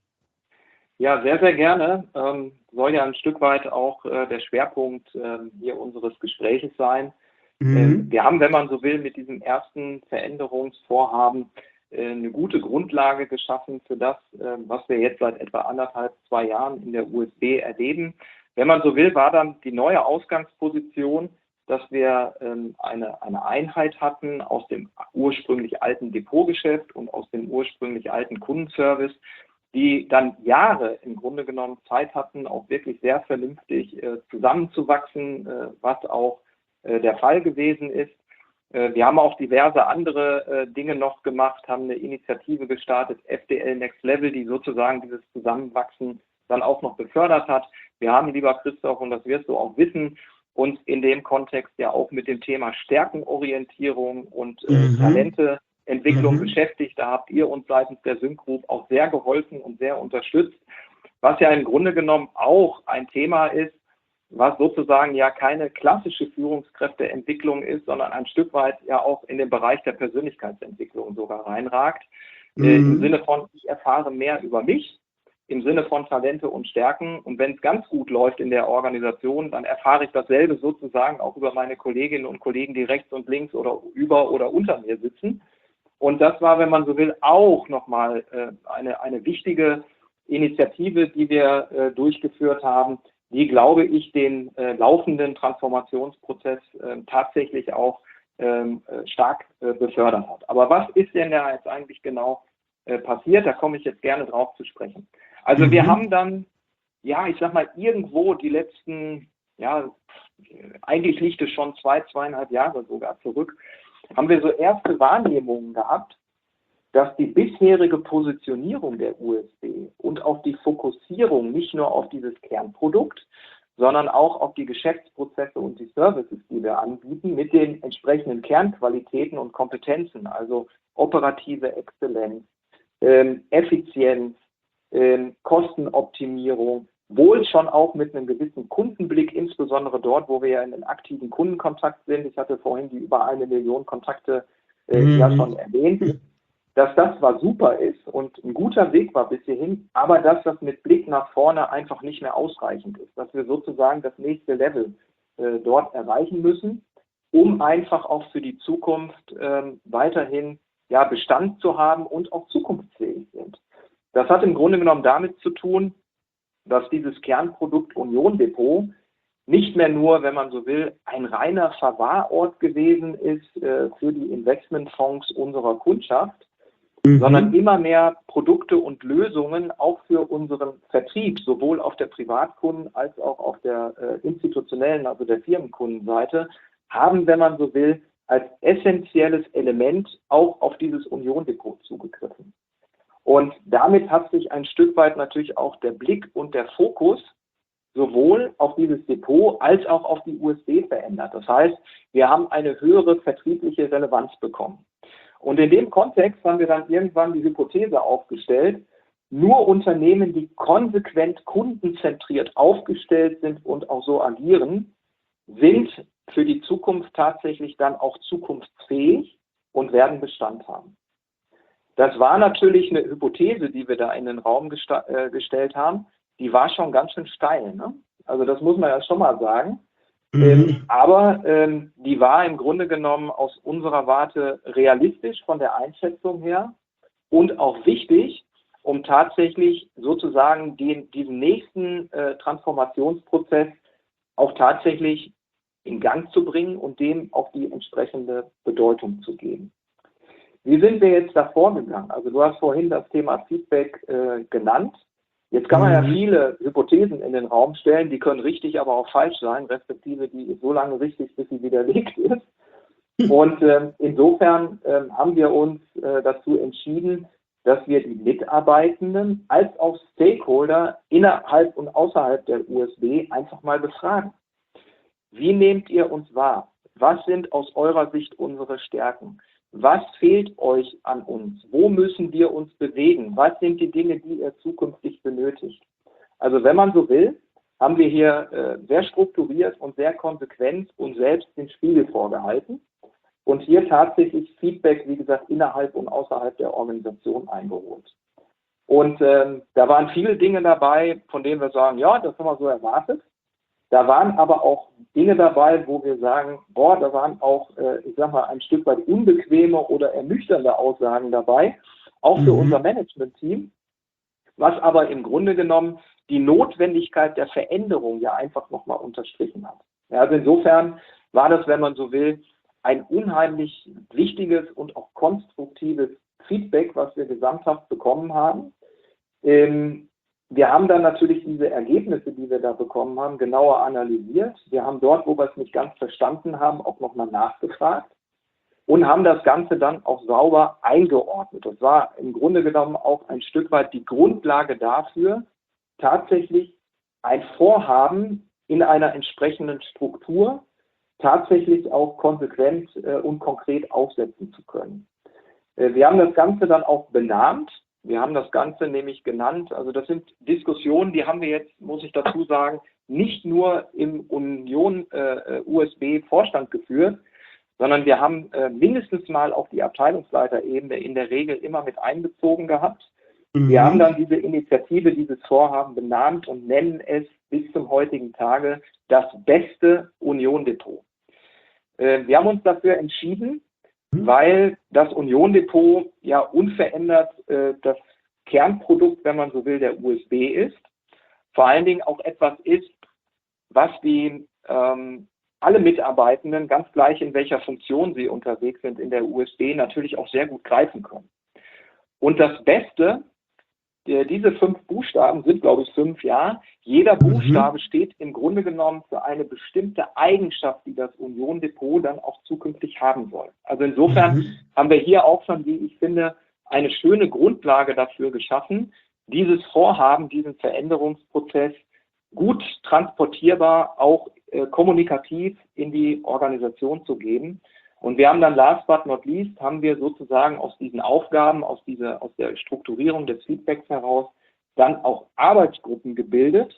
Ja, sehr, sehr gerne. Soll ja ein Stück weit auch der Schwerpunkt hier unseres Gespräches sein. Wir haben, wenn man so will, mit diesem ersten Veränderungsvorhaben eine gute Grundlage geschaffen für das, was wir jetzt seit etwa 2 Jahren in der USB erleben. Wenn man so will, war dann die neue Ausgangsposition, dass wir eine Einheit hatten aus dem ursprünglich alten Depotgeschäft und aus dem ursprünglich alten Kundenservice, die dann Jahre im Grunde genommen Zeit hatten, auch wirklich sehr vernünftig zusammenzuwachsen, was auch der Fall gewesen ist. Wir haben auch diverse andere Dinge noch gemacht, haben eine Initiative gestartet, FDL Next Level, die sozusagen dieses Zusammenwachsen dann auch noch befördert hat. Wir haben, lieber Christoph, und das wirst du auch wissen, uns in dem Kontext ja auch mit dem Thema Stärkenorientierung und Talenteentwicklung beschäftigt. Da habt ihr uns seitens der Sync Group auch sehr geholfen und sehr unterstützt, was ja im Grunde genommen auch ein Thema ist, was sozusagen ja keine klassische Führungskräfteentwicklung ist, sondern ein Stück weit ja auch in den Bereich der Persönlichkeitsentwicklung sogar reinragt. Im Sinne von, ich erfahre mehr über mich, im Sinne von Talente und Stärken. Und wenn es ganz gut läuft in der Organisation, dann erfahre ich dasselbe sozusagen auch über meine Kolleginnen und Kollegen, die rechts und links oder über oder unter mir sitzen. Und das war, wenn man so will, auch nochmal eine wichtige Initiative, die wir durchgeführt haben, die, glaube ich, den laufenden Transformationsprozess tatsächlich auch stark befördert hat. Aber was ist denn da jetzt eigentlich genau passiert? Da komme ich jetzt gerne drauf zu sprechen. Also wir haben dann, ja, ich sag mal, irgendwo die letzten, ja, eigentlich liegt es schon 2,5 Jahre sogar zurück, haben wir so erste Wahrnehmungen gehabt, dass die bisherige Positionierung der USB und auch die Fokussierung nicht nur auf dieses Kernprodukt, sondern auch auf die Geschäftsprozesse und die Services, die wir anbieten, mit den entsprechenden Kernqualitäten und Kompetenzen, also operative Exzellenz, Effizienz, Kostenoptimierung, wohl schon auch mit einem gewissen Kundenblick, insbesondere dort, wo wir ja in einem aktiven Kundenkontakt sind. Ich hatte vorhin die über 1 Million Kontakte ja schon erwähnt. Dass das zwar super ist und ein guter Weg war bis hierhin, aber dass das mit Blick nach vorne einfach nicht mehr ausreichend ist, dass wir sozusagen das nächste Level dort erreichen müssen, um einfach auch für die Zukunft weiterhin ja, Bestand zu haben und auch zukunftsfähig sind. Das hat im Grunde genommen damit zu tun, dass dieses Kernprodukt Union Depot nicht mehr nur, wenn man so will, ein reiner Verwahrort gewesen ist für die Investmentfonds unserer Kundschaft, sondern immer mehr Produkte und Lösungen auch für unseren Vertrieb, sowohl auf der Privatkunden- als auch auf der institutionellen, also der Firmenkundenseite, haben, wenn man so will, als essentielles Element auch auf dieses Union-Depot zugegriffen. Und damit hat sich ein Stück weit natürlich auch der Blick und der Fokus sowohl auf dieses Depot als auch auf die USB verändert. Das heißt, wir haben eine höhere vertriebliche Relevanz bekommen. Und in dem Kontext haben wir dann irgendwann die Hypothese aufgestellt, nur Unternehmen, die konsequent kundenzentriert aufgestellt sind und auch so agieren, sind für die Zukunft tatsächlich dann auch zukunftsfähig und werden Bestand haben. Das war natürlich eine Hypothese, die wir da in den Raum gestellt haben. Die war schon ganz schön steil, ne? Also das muss man ja schon mal sagen. Aber die war im Grunde genommen aus unserer Warte realistisch von der Einschätzung her und auch wichtig, um tatsächlich sozusagen diesen nächsten Transformationsprozess auch tatsächlich in Gang zu bringen und dem auch die entsprechende Bedeutung zu geben. Wie sind wir jetzt da vorgegangen? Also du hast vorhin das Thema Feedback genannt. Jetzt kann man ja viele Hypothesen in den Raum stellen, die können richtig, aber auch falsch sein, respektive die ist so lange richtig, bis sie widerlegt ist. Und insofern haben wir uns dazu entschieden, dass wir die Mitarbeitenden als auch Stakeholder innerhalb und außerhalb der USB einfach mal befragen. Wie nehmt ihr uns wahr? Was sind aus eurer Sicht unsere Stärken? was fehlt euch an uns? Wo müssen wir uns bewegen? Was sind die Dinge, die ihr zukünftig benötigt? Also wenn man so will, haben wir hier sehr strukturiert und sehr konsequent uns selbst den Spiegel vorgehalten und hier tatsächlich Feedback, wie gesagt, innerhalb und außerhalb der Organisation eingeholt. Und da waren viele Dinge dabei, von denen wir sagen, ja, das haben wir so erwartet. Da waren aber auch Dinge dabei, wo wir sagen, boah, da waren auch, ich sag mal, ein Stück weit unbequeme oder ernüchternde Aussagen dabei, auch für unser Management-Team, was aber im Grunde genommen die Notwendigkeit der Veränderung ja einfach nochmal unterstrichen hat. Ja, also insofern war das, wenn man so will, ein unheimlich wichtiges und auch konstruktives Feedback, was wir gesamthaft bekommen haben. Wir haben dann natürlich diese Ergebnisse, die wir da bekommen haben, genauer analysiert. Wir haben dort, wo wir es nicht ganz verstanden haben, auch nochmal nachgefragt und haben das Ganze dann auch sauber eingeordnet. Das war im Grunde genommen auch ein Stück weit die Grundlage dafür, tatsächlich ein Vorhaben in einer entsprechenden Struktur tatsächlich auch konsequent und konkret aufsetzen zu können. Wir haben das Ganze dann auch benannt. Wir haben das Ganze nämlich genannt, also das sind Diskussionen, die haben wir jetzt, muss ich dazu sagen, nicht nur im Union USB-Vorstand geführt, sondern wir haben mindestens mal auch die Abteilungsleiterebene in der Regel immer mit einbezogen gehabt. Wir haben dann diese Initiative, dieses Vorhaben benannt und nennen es bis zum heutigen Tage das beste Union-Depot. Wir haben uns dafür entschieden, weil das Union-Depot ja unverändert das Kernprodukt, wenn man so will, der USB ist. Vor allen Dingen auch etwas ist, was die alle Mitarbeitenden, ganz gleich in welcher Funktion sie unterwegs sind in der USB, natürlich auch sehr gut greifen können. Und das Beste, diese 5 Buchstaben sind, glaube ich, 5, ja. Jeder Buchstabe steht im Grunde genommen für eine bestimmte Eigenschaft, die das Union-Depot dann auch zukünftig haben soll. Also insofern haben wir hier auch schon, wie ich finde, eine schöne Grundlage dafür geschaffen, dieses Vorhaben, diesen Veränderungsprozess gut transportierbar, auch kommunikativ in die Organisation zu geben. Und wir haben dann last but not least, haben wir sozusagen aus diesen Aufgaben, aus der Strukturierung des Feedbacks heraus, dann auch Arbeitsgruppen gebildet,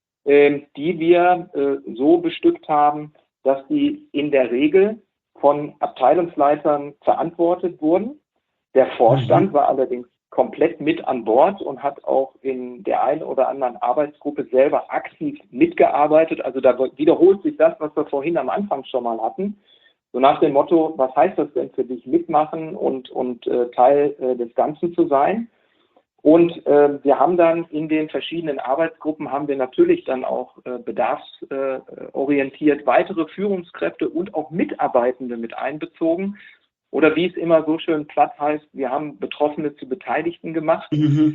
die wir so bestückt haben, dass die in der Regel von Abteilungsleitern verantwortet wurden. Der Vorstand war allerdings komplett mit an Bord und hat auch in der einen oder anderen Arbeitsgruppe selber aktiv mitgearbeitet. Also da wiederholt sich das, was wir vorhin am Anfang schon mal hatten. So nach dem Motto, was heißt das denn für dich, mitmachen und Teil des Ganzen zu sein? Und wir haben dann in den verschiedenen Arbeitsgruppen, haben wir natürlich dann auch bedarfsorientiert weitere Führungskräfte und auch Mitarbeitende mit einbezogen. Oder wie es immer so schön platt heißt, wir haben Betroffene zu Beteiligten gemacht.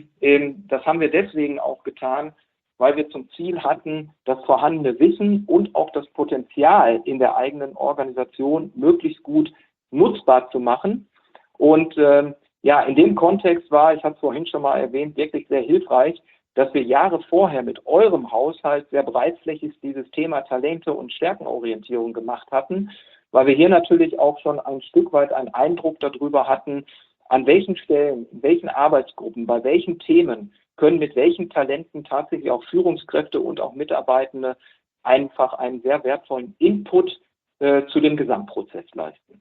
Das haben wir deswegen auch getan, weil wir zum Ziel hatten, das vorhandene Wissen und auch das Potenzial in der eigenen Organisation möglichst gut nutzbar zu machen. Und in dem Kontext war, ich habe es vorhin schon mal erwähnt, wirklich sehr hilfreich, dass wir Jahre vorher mit eurem Haushalt sehr breitflächig dieses Thema Talente und Stärkenorientierung gemacht hatten, weil wir hier natürlich auch schon ein Stück weit einen Eindruck darüber hatten, an welchen Stellen, in welchen Arbeitsgruppen, bei welchen Themen können mit welchen Talenten tatsächlich auch Führungskräfte und auch Mitarbeitende einfach einen sehr wertvollen Input zu dem Gesamtprozess leisten.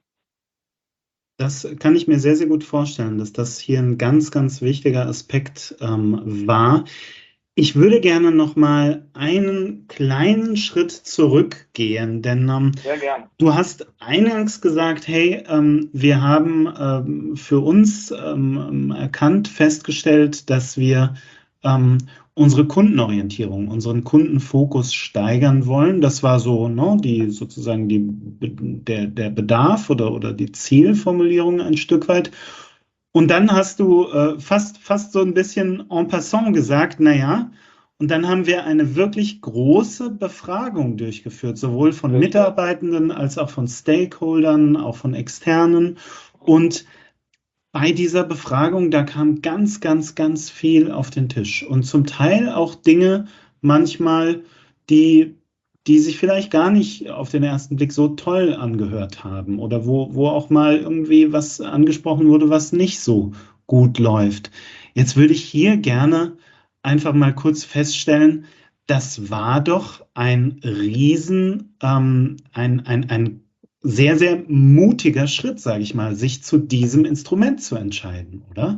Das kann ich mir sehr, sehr gut vorstellen, dass das hier ein ganz, ganz wichtiger Aspekt war. Ich würde gerne noch mal einen kleinen Schritt zurückgehen, denn sehr gern. Du hast eingangs gesagt, hey, wir haben für uns erkannt, festgestellt, dass wir unsere Kundenorientierung, unseren Kundenfokus steigern wollen. Das war so, ne, der Bedarf oder die Zielformulierung ein Stück weit. Und dann hast du fast so ein bisschen en passant gesagt, naja, und dann haben wir eine wirklich große Befragung durchgeführt, sowohl von Mitarbeitenden als auch von Stakeholdern, auch von Externen. Und bei dieser Befragung, da kam ganz, ganz, ganz viel auf den Tisch. Und zum Teil auch Dinge manchmal, die die sich vielleicht gar nicht auf den ersten Blick so toll angehört haben oder wo auch mal irgendwie was angesprochen wurde, was nicht so gut läuft. Jetzt würde ich hier gerne einfach mal kurz feststellen, das war doch ein ein sehr, sehr mutiger Schritt, sage ich mal, sich zu diesem Instrument zu entscheiden, oder?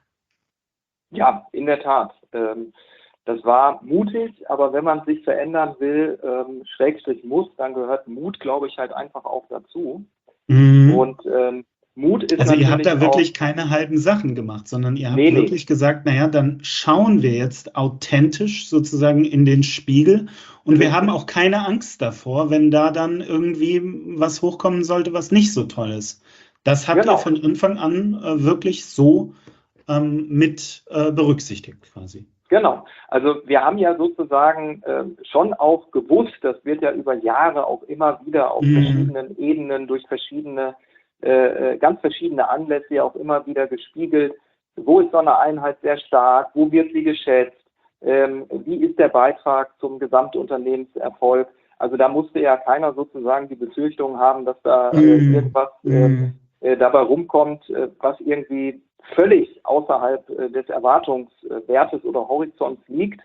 Ja, in der Tat. Das war mutig, aber wenn man sich verändern will, Schrägstrich muss, dann gehört Mut, glaube ich, halt einfach auch dazu. Mhm. Und Mut ist Also ihr habt natürlich da auch, wirklich keine halben Sachen gemacht, sondern ihr habt nee. wirklich gesagt, naja, dann schauen wir jetzt authentisch sozusagen in den Spiegel und wir haben auch keine Angst davor, wenn da dann irgendwie was hochkommen sollte, was nicht so toll ist. Das habt ihr Genau. von Anfang an wirklich so mit berücksichtigt quasi. Genau. Also wir haben ja sozusagen schon auch gewusst, das wird ja über Jahre auch immer wieder auf verschiedenen Ebenen durch verschiedene, ganz verschiedene Anlässe ja auch immer wieder gespiegelt. Wo ist so eine Einheit sehr stark? Wo wird sie geschätzt? Wie ist der Beitrag zum Gesamtunternehmenserfolg? Also da musste ja keiner sozusagen die Befürchtung haben, dass da irgendwas dabei rumkommt, was irgendwie völlig außerhalb des Erwartungswertes oder Horizonts liegt.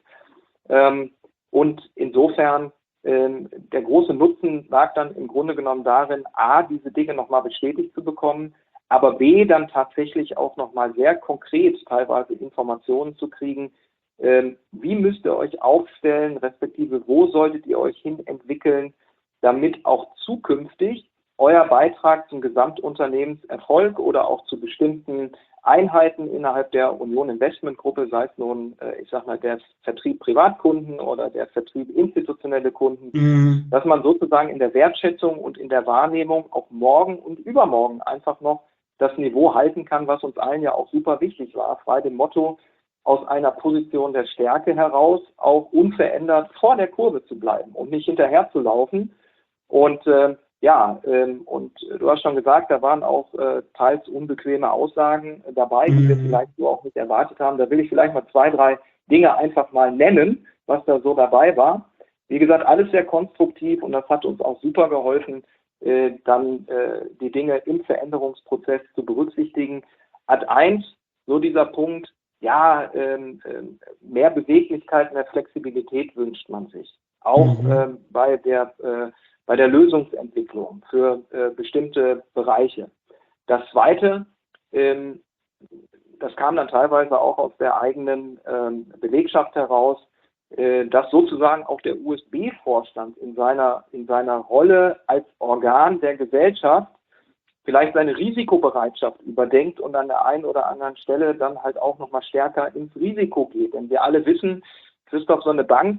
Und insofern der große Nutzen lag dann im Grunde genommen darin, A, diese Dinge nochmal bestätigt zu bekommen, aber B, dann tatsächlich auch nochmal sehr konkret teilweise Informationen zu kriegen, wie müsst ihr euch aufstellen, respektive wo solltet ihr euch hin entwickeln, damit auch zukünftig euer Beitrag zum Gesamtunternehmenserfolg oder auch zu bestimmten Einheiten innerhalb der Union Investment Gruppe, sei es nun, ich sag mal, der Vertrieb Privatkunden oder der Vertrieb institutionelle Kunden, dass man sozusagen in der Wertschätzung und in der Wahrnehmung auch morgen und übermorgen einfach noch das Niveau halten kann, was uns allen ja auch super wichtig war, frei dem Motto, aus einer Position der Stärke heraus auch unverändert vor der Kurve zu bleiben und nicht hinterher zu laufen. Und und du hast schon gesagt, da waren auch teils unbequeme Aussagen dabei, die wir vielleicht so auch nicht erwartet haben. Da will ich vielleicht mal 2, 3 Dinge einfach mal nennen, was da so dabei war. Wie gesagt, alles sehr konstruktiv und das hat uns auch super geholfen, dann die Dinge im Veränderungsprozess zu berücksichtigen. Ad 1, so dieser Punkt, ja, mehr Beweglichkeit, mehr Flexibilität wünscht man sich. Auch bei der Lösungsentwicklung für bestimmte Bereiche. Das Zweite, das kam dann teilweise auch aus der eigenen Belegschaft heraus, dass sozusagen auch der USB-Vorstand in seiner Rolle als Organ der Gesellschaft vielleicht seine Risikobereitschaft überdenkt und an der einen oder anderen Stelle dann halt auch nochmal stärker ins Risiko geht. Denn wir alle wissen, Christoph, so eine Bank,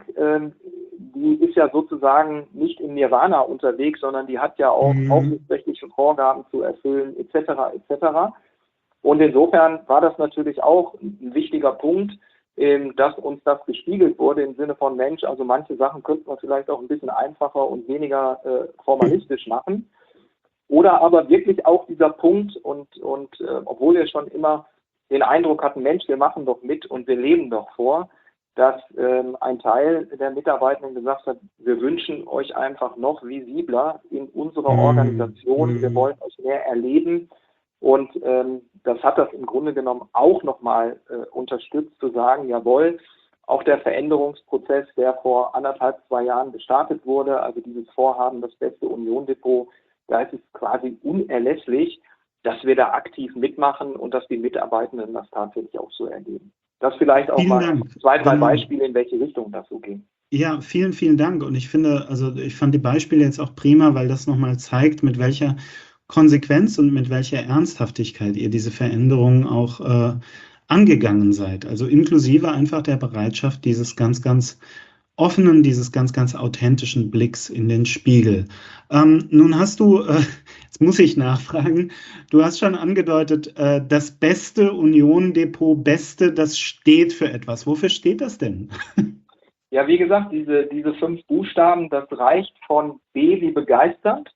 die ist ja sozusagen nicht im Nirvana unterwegs, sondern die hat ja auch aufsichtsrechtliche Vorgaben zu erfüllen, etc., etc. Und insofern war das natürlich auch ein wichtiger Punkt, dass uns das gespiegelt wurde im Sinne von Mensch, also manche Sachen könnte man vielleicht auch ein bisschen einfacher und weniger formalistisch machen. Oder aber wirklich auch dieser Punkt und obwohl wir schon immer den Eindruck hatten, Mensch, wir machen doch mit und wir leben doch vor, dass ein Teil der Mitarbeitenden gesagt hat, wir wünschen euch einfach noch visibler in unserer Organisation, wir wollen euch mehr erleben und das hat das im Grunde genommen auch nochmal unterstützt, zu sagen, jawohl, auch der Veränderungsprozess, der vor 1,5, 2 Jahren gestartet wurde, also dieses Vorhaben, das beste Union-Depot, da ist es quasi unerlässlich, dass wir da aktiv mitmachen und dass die Mitarbeitenden das tatsächlich auch so erleben. Das vielleicht auch mal 2, 3 Beispiele, in welche Richtung das so ging. Ja, vielen, vielen Dank. Und ich finde, also ich fand die Beispiele jetzt auch prima, weil das nochmal zeigt, mit welcher Konsequenz und mit welcher Ernsthaftigkeit ihr diese Veränderungen auch angegangen seid. Also inklusive einfach der Bereitschaft, dieses ganz, ganz offenen, dieses ganz, ganz authentischen Blicks in den Spiegel. Nun hast du, jetzt muss ich nachfragen, du hast schon angedeutet, das beste Union-Depot, beste, das steht für etwas. Wofür steht das denn? Ja, wie gesagt, diese 5 Buchstaben, das reicht von B wie begeistert,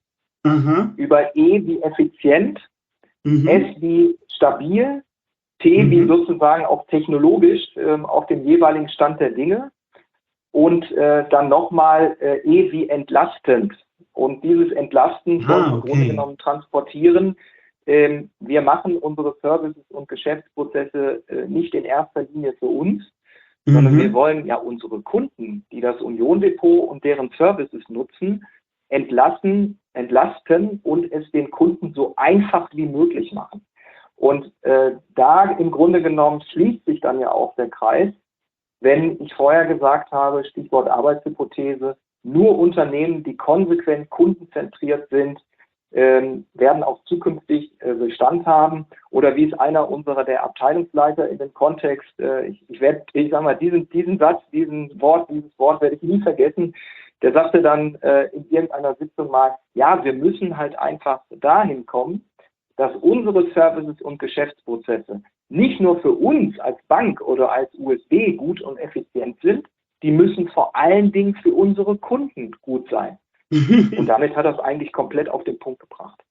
über E wie effizient, S wie stabil, T wie sozusagen auch technologisch auf dem jeweiligen Stand der Dinge, und dann nochmal E wie entlastend. Und dieses Entlasten soll im Grunde genommen transportieren. Wir machen unsere Services und Geschäftsprozesse nicht in erster Linie für uns, sondern wir wollen ja unsere Kunden, die das Union Depot und deren Services nutzen, entlasten und es den Kunden so einfach wie möglich machen. Und da im Grunde genommen schließt sich dann ja auch der Kreis, wenn ich vorher gesagt habe, Stichwort Arbeitshypothese, nur Unternehmen, die konsequent kundenzentriert sind, werden auch zukünftig Bestand haben. Oder wie es einer unserer der Abteilungsleiter in dem Kontext, ich sag mal, diesen Satz, dieses Wort werde ich nie vergessen. Der sagte dann in irgendeiner Sitzung mal, ja, wir müssen halt einfach dahin kommen, dass unsere Services und Geschäftsprozesse nicht nur für uns als Bank oder als USB gut und effizient sind, die müssen vor allen Dingen für unsere Kunden gut sein. Und damit hat er es eigentlich komplett auf den Punkt gebracht.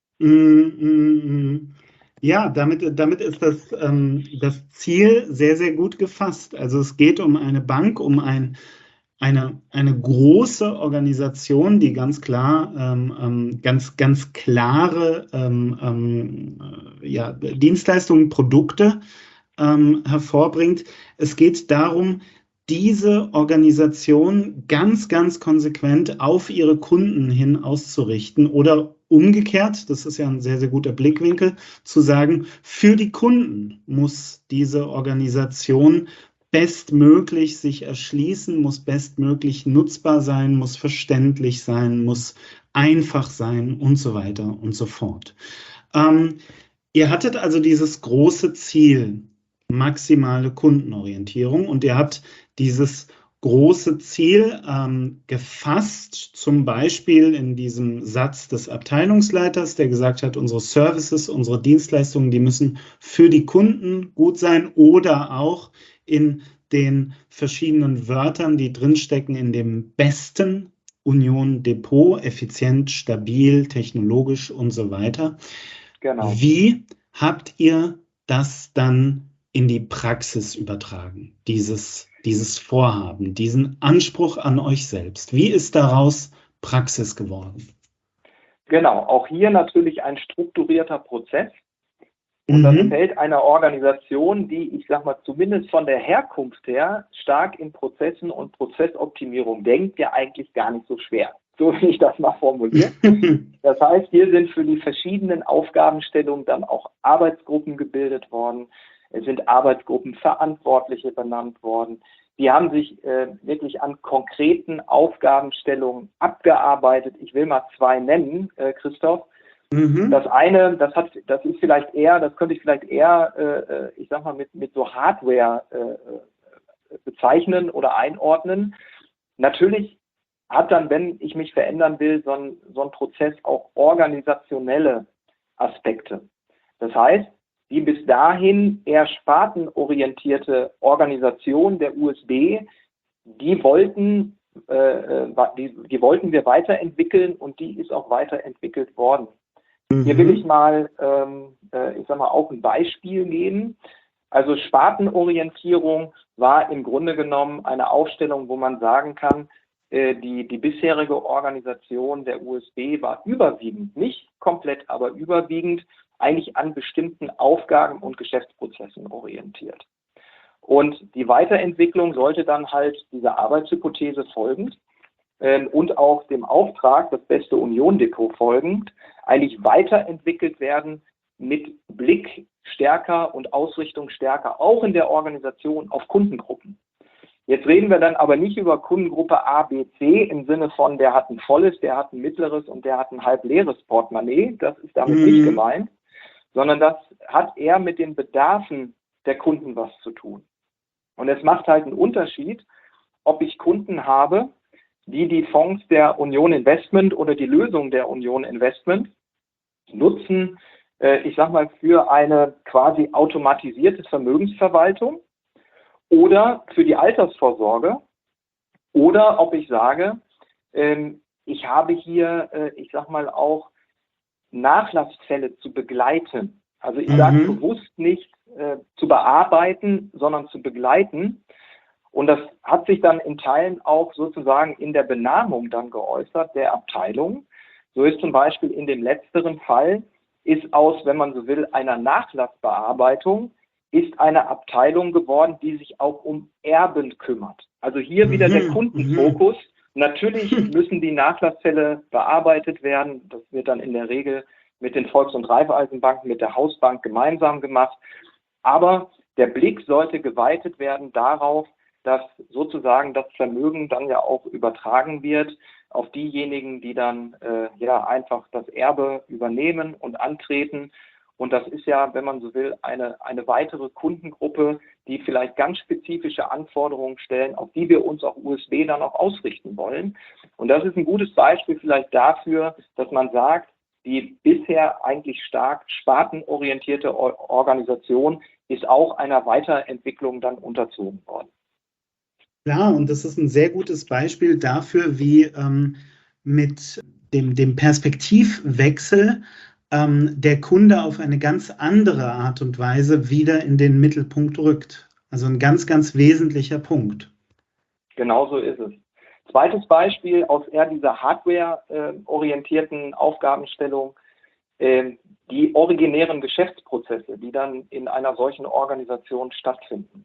Ja, damit ist das Ziel sehr, sehr gut gefasst. Also es geht um eine Bank, um eine große Organisation, die ganz klar, ganz klare Dienstleistungen, Produkte hervorbringt. Es geht darum, diese Organisation ganz, ganz konsequent auf ihre Kunden hin auszurichten oder umgekehrt, das ist ja ein sehr, sehr guter Blickwinkel, zu sagen, für die Kunden muss diese Organisation bestmöglich sich erschließen, muss bestmöglich nutzbar sein, muss verständlich sein, muss einfach sein und so weiter und so fort. Ihr hattet also dieses große Ziel, maximale Kundenorientierung, und ihr habt dieses große Ziel gefasst, zum Beispiel in diesem Satz des Abteilungsleiters, der gesagt hat, unsere Services, unsere Dienstleistungen, die müssen für die Kunden gut sein, oder auch in den verschiedenen Wörtern, die drinstecken in dem besten Union Depot, effizient, stabil, technologisch und so weiter. Genau. Wie habt ihr das dann in die Praxis übertragen, dieses Vorhaben, diesen Anspruch an euch selbst? Wie ist daraus Praxis geworden? Genau, auch hier natürlich ein strukturierter Prozess. Und das fällt einer Organisation, die, ich sag mal, zumindest von der Herkunft her stark in Prozessen und Prozessoptimierung denkt, ja eigentlich gar nicht so schwer. So will ich das mal formulieren. Das heißt, hier sind für die verschiedenen Aufgabenstellungen dann auch Arbeitsgruppen gebildet worden. Es sind Arbeitsgruppenverantwortliche benannt worden. Die haben sich wirklich an konkreten Aufgabenstellungen abgearbeitet. Ich will mal zwei nennen, Christoph. Das eine, das könnte ich vielleicht eher, ich sag mal, mit so Hardware bezeichnen oder einordnen. Natürlich hat dann, wenn ich mich verändern will, so ein Prozess auch organisationelle Aspekte. Das heißt, die bis dahin eher spartenorientierte Organisation der USB, die wollten wir weiterentwickeln, und die ist auch weiterentwickelt worden. Hier will ich mal, auch ein Beispiel geben. Also Spartenorientierung war im Grunde genommen eine Aufstellung, wo man sagen kann, die bisherige Organisation der USB war überwiegend, nicht komplett, aber überwiegend eigentlich an bestimmten Aufgaben und Geschäftsprozessen orientiert. Und die Weiterentwicklung sollte dann halt dieser Arbeitshypothese folgend und auch dem Auftrag, das beste Union Depot folgend, eigentlich weiterentwickelt werden mit Blick stärker und Ausrichtung stärker, auch in der Organisation auf Kundengruppen. Jetzt reden wir dann aber nicht über Kundengruppe A, B, C im Sinne von, der hat ein volles, der hat ein mittleres und der hat ein halb leeres Portemonnaie. Das ist damit nicht gemeint, sondern das hat eher mit den Bedarfen der Kunden was zu tun. Und es macht halt einen Unterschied, ob ich Kunden habe, die Fonds der Union Investment oder die Lösung der Union Investment nutzen, ich sag mal, für eine quasi automatisierte Vermögensverwaltung oder für die Altersvorsorge, oder ob ich sage, ich habe hier, ich sag mal, auch Nachlassfälle zu begleiten. Also ich sage bewusst nicht zu bearbeiten, sondern zu begleiten. Und das hat sich dann in Teilen auch sozusagen in der Benamung dann geäußert, der Abteilung. So ist zum Beispiel in dem letzteren Fall, ist aus, wenn man so will, einer Nachlassbearbeitung, ist eine Abteilung geworden, die sich auch um Erben kümmert. Also hier wieder der Kundenfokus. Natürlich müssen die Nachlassfälle bearbeitet werden. Das wird dann in der Regel mit den Volks- und Raiffeisenbanken, mit der Hausbank gemeinsam gemacht. Aber der Blick sollte geweitet werden darauf, dass sozusagen das Vermögen dann ja auch übertragen wird auf diejenigen, die dann einfach das Erbe übernehmen und antreten. Und das ist ja, wenn man so will, eine weitere Kundengruppe, die vielleicht ganz spezifische Anforderungen stellen, auf die wir uns auch USB dann auch ausrichten wollen. Und das ist ein gutes Beispiel vielleicht dafür, dass man sagt, die bisher eigentlich stark spartenorientierte Organisation ist auch einer Weiterentwicklung dann unterzogen worden. Ja, und das ist ein sehr gutes Beispiel dafür, wie mit dem Perspektivwechsel der Kunde auf eine ganz andere Art und Weise wieder in den Mittelpunkt rückt. Also ein ganz, ganz wesentlicher Punkt. Genauso ist es. Zweites Beispiel aus eher dieser Hardware-orientierten Aufgabenstellung, die originären Geschäftsprozesse, die dann in einer solchen Organisation stattfinden.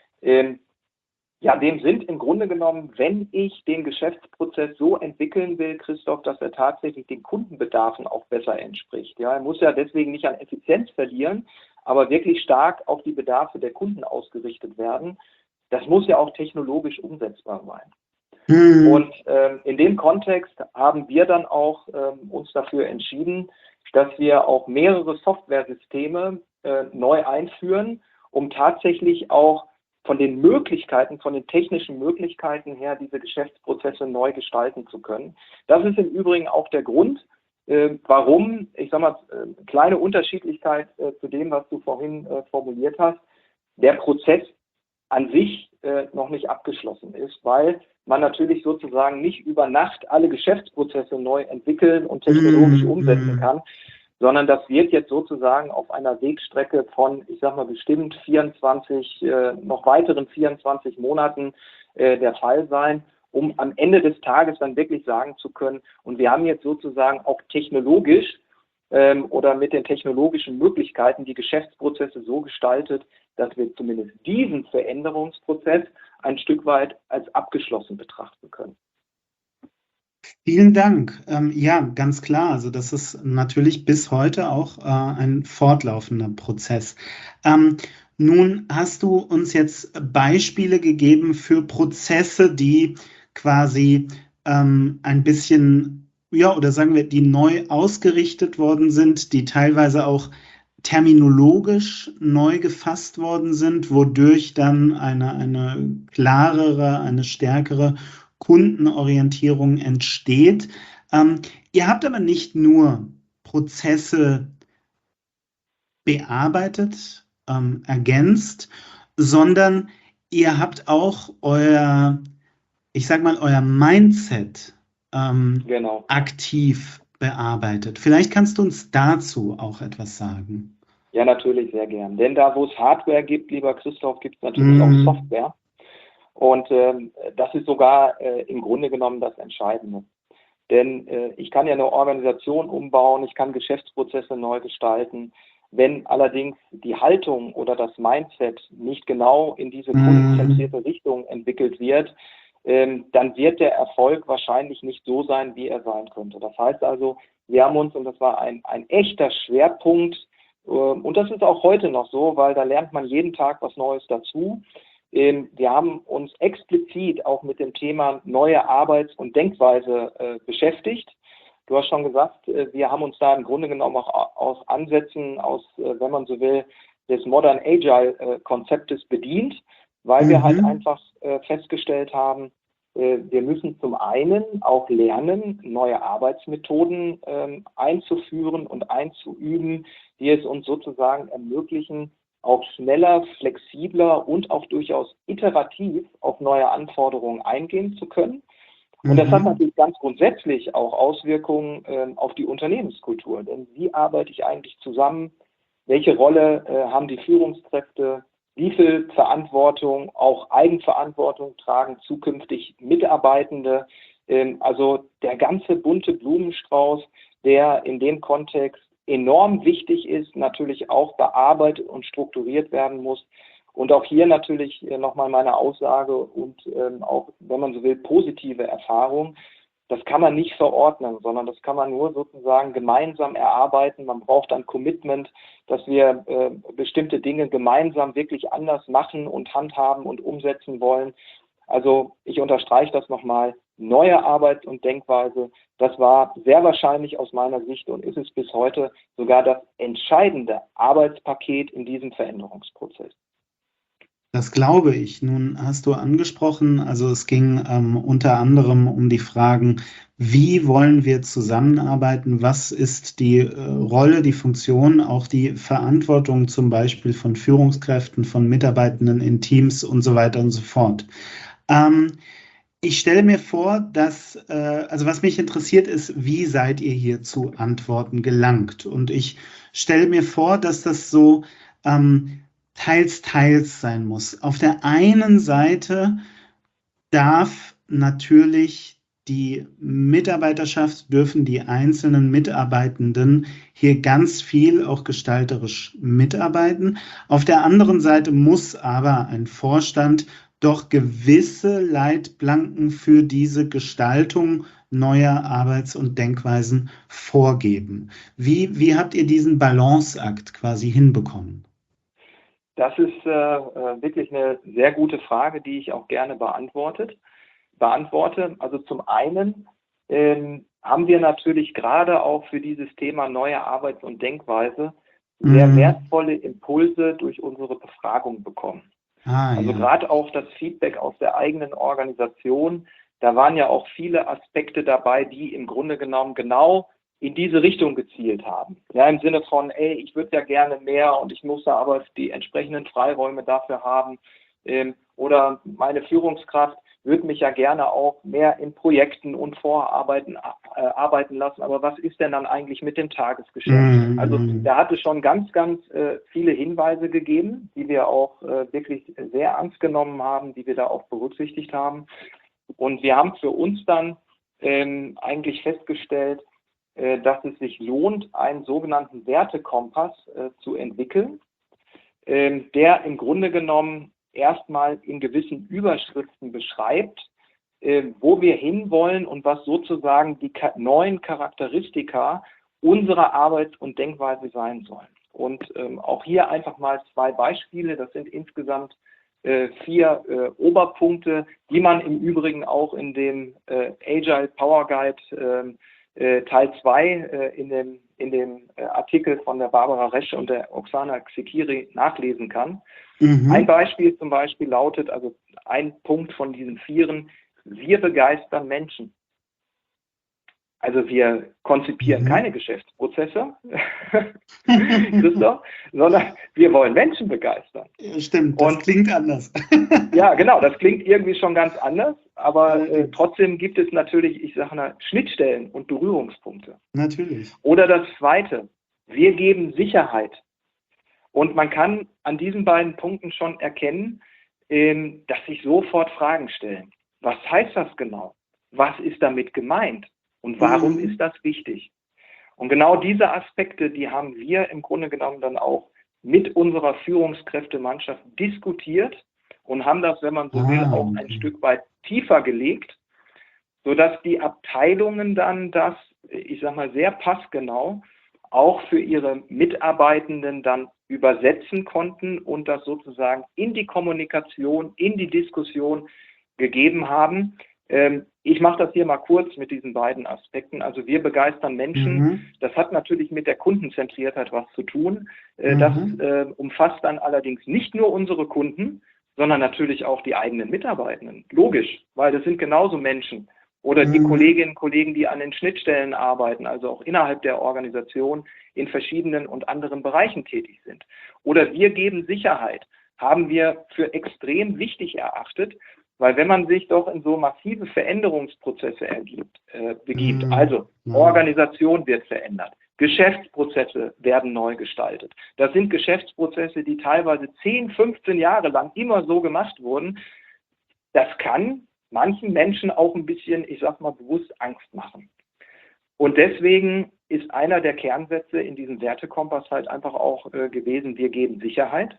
Dem sind im Grunde genommen, wenn ich den Geschäftsprozess so entwickeln will, Christoph, dass er tatsächlich den Kundenbedarfen auch besser entspricht. Ja, er muss ja deswegen nicht an Effizienz verlieren, aber wirklich stark auf die Bedarfe der Kunden ausgerichtet werden. Das muss ja auch technologisch umsetzbar sein. Und in dem Kontext haben wir dann auch uns dafür entschieden, dass wir auch mehrere Softwaresysteme neu einführen, um tatsächlich auch von den Möglichkeiten, von den technischen Möglichkeiten her, diese Geschäftsprozesse neu gestalten zu können. Das ist im Übrigen auch der Grund, warum, kleine Unterschiedlichkeit zu dem, was du vorhin formuliert hast, der Prozess an sich noch nicht abgeschlossen ist, weil man natürlich sozusagen nicht über Nacht alle Geschäftsprozesse neu entwickeln und technologisch umsetzen kann, sondern das wird jetzt sozusagen auf einer Wegstrecke von, bestimmt noch weiteren 24 Monaten der Fall sein, um am Ende des Tages dann wirklich sagen zu können, und wir haben jetzt sozusagen auch technologisch oder mit den technologischen Möglichkeiten die Geschäftsprozesse so gestaltet, dass wir zumindest diesen Veränderungsprozess ein Stück weit als abgeschlossen betrachten können. Vielen Dank. Ja, ganz klar. Also das ist natürlich bis heute auch ein fortlaufender Prozess. Nun hast du uns jetzt Beispiele gegeben für Prozesse, die quasi ein bisschen, oder sagen wir, die neu ausgerichtet worden sind, die teilweise auch terminologisch neu gefasst worden sind, wodurch dann eine klarere, eine stärkere Kundenorientierung entsteht. Ihr habt aber nicht nur Prozesse bearbeitet, ergänzt, sondern ihr habt auch euer Mindset aktiv bearbeitet. Vielleicht kannst du uns dazu auch etwas sagen. Ja, natürlich, sehr gern. Denn da, wo es Hardware gibt, lieber Christoph, gibt es natürlich auch Software. Und das ist sogar im Grunde genommen das Entscheidende. Denn ich kann ja eine Organisation umbauen, ich kann Geschäftsprozesse neu gestalten. Wenn allerdings die Haltung oder das Mindset nicht genau in diese kundenzentrierte Richtung entwickelt wird, dann wird der Erfolg wahrscheinlich nicht so sein, wie er sein könnte. Das heißt also, wir haben uns, und das war ein echter Schwerpunkt, und das ist auch heute noch so, weil da lernt man jeden Tag was Neues dazu. Wir haben uns explizit auch mit dem Thema neue Arbeits- und Denkweise beschäftigt. Du hast schon gesagt, wir haben uns da im Grunde genommen auch aus Ansätzen, wenn man so will, des Modern Agile Konzeptes bedient, weil wir halt einfach festgestellt haben, wir müssen zum einen auch lernen, neue Arbeitsmethoden einzuführen und einzuüben, die es uns sozusagen ermöglichen, auch schneller, flexibler und auch durchaus iterativ auf neue Anforderungen eingehen zu können. Und das hat natürlich ganz grundsätzlich auch Auswirkungen auf die Unternehmenskultur. Denn wie arbeite ich eigentlich zusammen? Welche Rolle haben die Führungskräfte? wie viel Verantwortung, auch Eigenverantwortung tragen zukünftig Mitarbeitende. Also der ganze bunte Blumenstrauß, der in dem Kontext enorm wichtig ist, natürlich auch bearbeitet und strukturiert werden muss. Und auch hier natürlich nochmal meine Aussage und auch, wenn man so will, positive Erfahrung. Das kann man nicht verordnen, sondern das kann man nur sozusagen gemeinsam erarbeiten. Man braucht ein Commitment, dass wir bestimmte Dinge gemeinsam wirklich anders machen und handhaben und umsetzen wollen. Also ich unterstreiche das nochmal. Neue Arbeits- und Denkweise, das war sehr wahrscheinlich aus meiner Sicht und ist es bis heute sogar das entscheidende Arbeitspaket in diesem Veränderungsprozess. Das glaube ich. Nun hast du angesprochen, also es ging unter anderem um die Fragen, wie wollen wir zusammenarbeiten, was ist die Rolle, die Funktion, auch die Verantwortung zum Beispiel von Führungskräften, von Mitarbeitenden in Teams und so weiter und so fort. Ich stelle mir vor, dass, also was mich interessiert ist, wie seid ihr hier zu Antworten gelangt? Und ich stelle mir vor, dass das so teils, teils sein muss. Auf der einen Seite darf natürlich die Mitarbeiterschaft, dürfen die einzelnen Mitarbeitenden hier ganz viel auch gestalterisch mitarbeiten. Auf der anderen Seite muss aber ein Vorstand doch gewisse Leitplanken für diese Gestaltung neuer Arbeits- und Denkweisen vorgeben. Wie habt ihr diesen Balanceakt quasi hinbekommen? Das ist wirklich eine sehr gute Frage, die ich auch gerne beantworte. Also zum einen haben wir natürlich gerade auch für dieses Thema neue Arbeits- und Denkweise sehr wertvolle Impulse durch unsere Befragung bekommen. Also gerade auch das Feedback aus der eigenen Organisation, da waren ja auch viele Aspekte dabei, die im Grunde genommen genau in diese Richtung gezielt haben. Ja, im Sinne von, ich würde ja gerne mehr und ich muss da aber die entsprechenden Freiräume dafür haben. Oder meine Führungskraft würde mich ja gerne auch mehr in Projekten und Vorarbeiten arbeiten lassen. Aber was ist denn dann eigentlich mit dem Tagesgeschäft? Also da hat es schon ganz, ganz viele Hinweise gegeben, die wir auch wirklich sehr ernst genommen haben, die wir da auch berücksichtigt haben. Und wir haben für uns dann eigentlich festgestellt, dass es sich lohnt, einen sogenannten Wertekompass zu entwickeln, der im Grunde genommen erstmal in gewissen Überschriften beschreibt, wo wir hinwollen und was sozusagen die neuen Charakteristika unserer Arbeits- und Denkweise sein sollen. Und auch hier einfach mal 2 Beispiele, das sind insgesamt 4 Oberpunkte, die man im Übrigen auch in dem Agile Power Guide Teil 2 in dem Artikel von der Barbara Resche und der Oksana Xikiri nachlesen kann. Ein Beispiel zum Beispiel lautet, also ein Punkt von diesen 4, wir begeistern Menschen. Also wir konzipieren keine Geschäftsprozesse, Christoph, sondern wir wollen Menschen begeistern. Ja, stimmt, das klingt anders. Ja, genau, das klingt irgendwie schon ganz anders, aber trotzdem gibt es natürlich, ich sage mal, Schnittstellen und Berührungspunkte. Natürlich. Oder das Zweite, wir geben Sicherheit. Und man kann an diesen beiden Punkten schon erkennen, dass sich sofort Fragen stellen. Was heißt das genau? Was ist damit gemeint? Und warum ist das wichtig? Und genau diese Aspekte, die haben wir im Grunde genommen dann auch mit unserer Führungskräftemannschaft diskutiert und haben das, wenn man so will, auch ein Stück weit tiefer gelegt, sodass die Abteilungen dann das, ich sag mal, sehr passgenau auch für ihre Mitarbeitenden dann übersetzen konnten und das sozusagen in die Kommunikation, in die Diskussion gegeben haben. Ich mache das hier mal kurz mit diesen beiden Aspekten. Also wir begeistern Menschen. Das hat natürlich mit der Kundenzentriertheit was zu tun. Das umfasst dann allerdings nicht nur unsere Kunden, sondern natürlich auch die eigenen Mitarbeitenden. Logisch, weil das sind genauso Menschen. Oder die Kolleginnen und Kollegen, die an den Schnittstellen arbeiten, also auch innerhalb der Organisation in verschiedenen und anderen Bereichen tätig sind. Oder wir geben Sicherheit, haben wir für extrem wichtig erachtet, weil wenn man sich doch in so massive Veränderungsprozesse begibt, also Organisation wird verändert, Geschäftsprozesse werden neu gestaltet. Das sind Geschäftsprozesse, die teilweise 10, 15 Jahre lang immer so gemacht wurden. Das kann manchen Menschen auch ein bisschen, ich sag mal, bewusst Angst machen. Und deswegen ist einer der Kernsätze in diesem Wertekompass halt einfach auch gewesen, wir geben Sicherheit.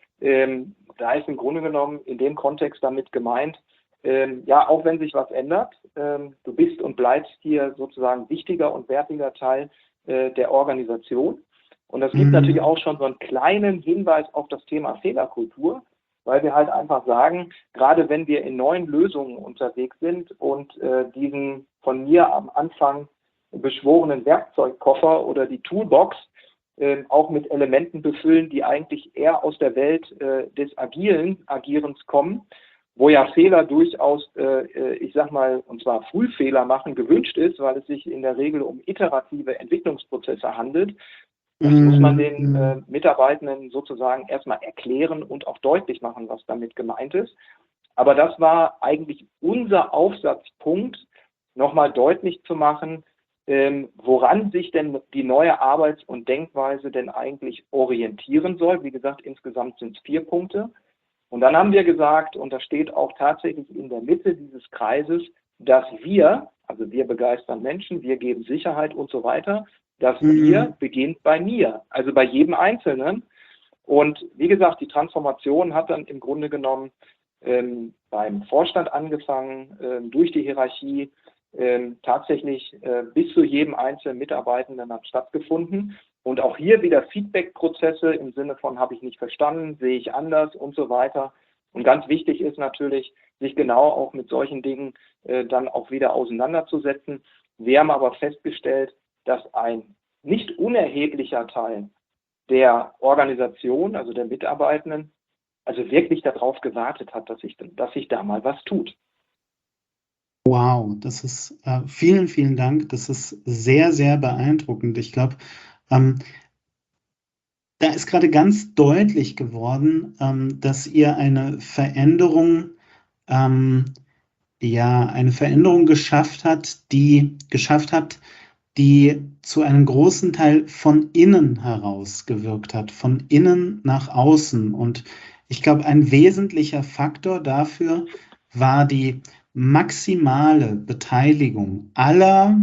Da ist im Grunde genommen in dem Kontext damit gemeint, ja, auch wenn sich was ändert, du bist und bleibst hier sozusagen wichtiger und wertiger Teil der Organisation. Und das gibt natürlich auch schon so einen kleinen Hinweis auf das Thema Fehlerkultur, weil wir halt einfach sagen, gerade wenn wir in neuen Lösungen unterwegs sind und diesen von mir am Anfang beschworenen Werkzeugkoffer oder die Toolbox auch mit Elementen befüllen, die eigentlich eher aus der Welt des agilen Agierens kommen, wo ja Fehler durchaus, ich sag mal, und zwar Frühfehler machen gewünscht ist, weil es sich in der Regel um iterative Entwicklungsprozesse handelt. Das muss man den Mitarbeitenden sozusagen erstmal erklären und auch deutlich machen, was damit gemeint ist. Aber das war eigentlich unser Aufsatzpunkt, nochmal deutlich zu machen, woran sich denn die neue Arbeits- und Denkweise denn eigentlich orientieren soll. Wie gesagt, insgesamt sind es 4 Punkte. Und dann haben wir gesagt, und das steht auch tatsächlich in der Mitte dieses Kreises, dass wir, also wir begeistern Menschen, wir geben Sicherheit und so weiter, das Wir beginnt bei mir, also bei jedem Einzelnen. Und wie gesagt, die Transformation hat dann im Grunde genommen beim Vorstand angefangen, durch die Hierarchie tatsächlich bis zu jedem einzelnen Mitarbeitenden hat stattgefunden. Und auch hier wieder Feedback-Prozesse im Sinne von, habe ich nicht verstanden, sehe ich anders und so weiter. Und ganz wichtig ist natürlich, sich genau auch mit solchen Dingen dann auch wieder auseinanderzusetzen. Wir haben aber festgestellt, dass ein nicht unerheblicher Teil der Organisation, also der Mitarbeitenden, also wirklich darauf gewartet hat, dass sich da mal was tut. Wow, das ist vielen, vielen Dank. Das ist sehr, sehr beeindruckend. Ich glaube, da ist gerade ganz deutlich geworden, dass ihr eine Veränderung geschafft habt, die zu einem großen Teil von innen heraus gewirkt hat, von innen nach außen. Und ich glaube, ein wesentlicher Faktor dafür war die maximale Beteiligung aller,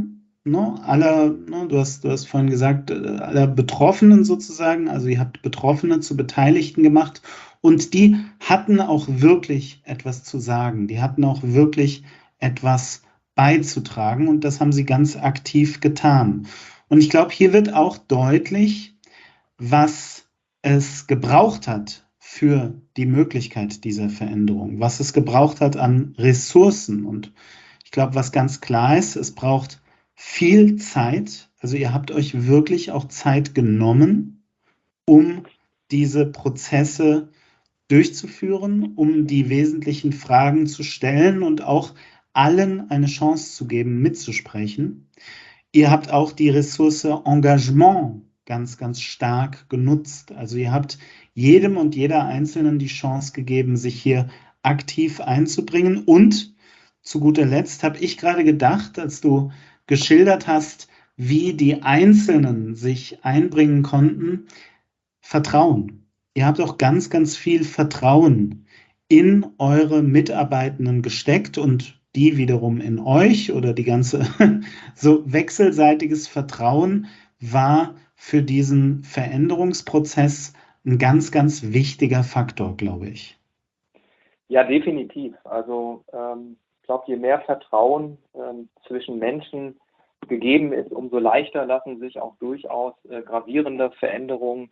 du hast vorhin gesagt, aller Betroffenen sozusagen, also ihr habt Betroffene zu Beteiligten gemacht und die hatten auch wirklich etwas zu sagen, die hatten auch wirklich etwas beizutragen und das haben sie ganz aktiv getan. Und ich glaube, hier wird auch deutlich, was es gebraucht hat für die Möglichkeit dieser Veränderung, was es gebraucht hat an Ressourcen. Und ich glaube, was ganz klar ist, es braucht viel Zeit. Also ihr habt euch wirklich auch Zeit genommen, um diese Prozesse durchzuführen, um die wesentlichen Fragen zu stellen und auch allen eine Chance zu geben, mitzusprechen. Ihr habt auch die Ressource Engagement ganz, ganz stark genutzt. Also ihr habt jedem und jeder Einzelnen die Chance gegeben, sich hier aktiv einzubringen. Und zu guter Letzt habe ich gerade gedacht, als du geschildert hast, wie die Einzelnen sich einbringen konnten, Vertrauen. Ihr habt auch ganz, ganz viel Vertrauen in eure Mitarbeitenden gesteckt und die wiederum in euch oder die ganze so wechselseitiges Vertrauen war für diesen Veränderungsprozess ein ganz, ganz wichtiger Faktor, glaube ich. Ja, definitiv. Also ich glaube, je mehr Vertrauen zwischen Menschen gegeben ist, umso leichter lassen sich auch durchaus gravierende Veränderungen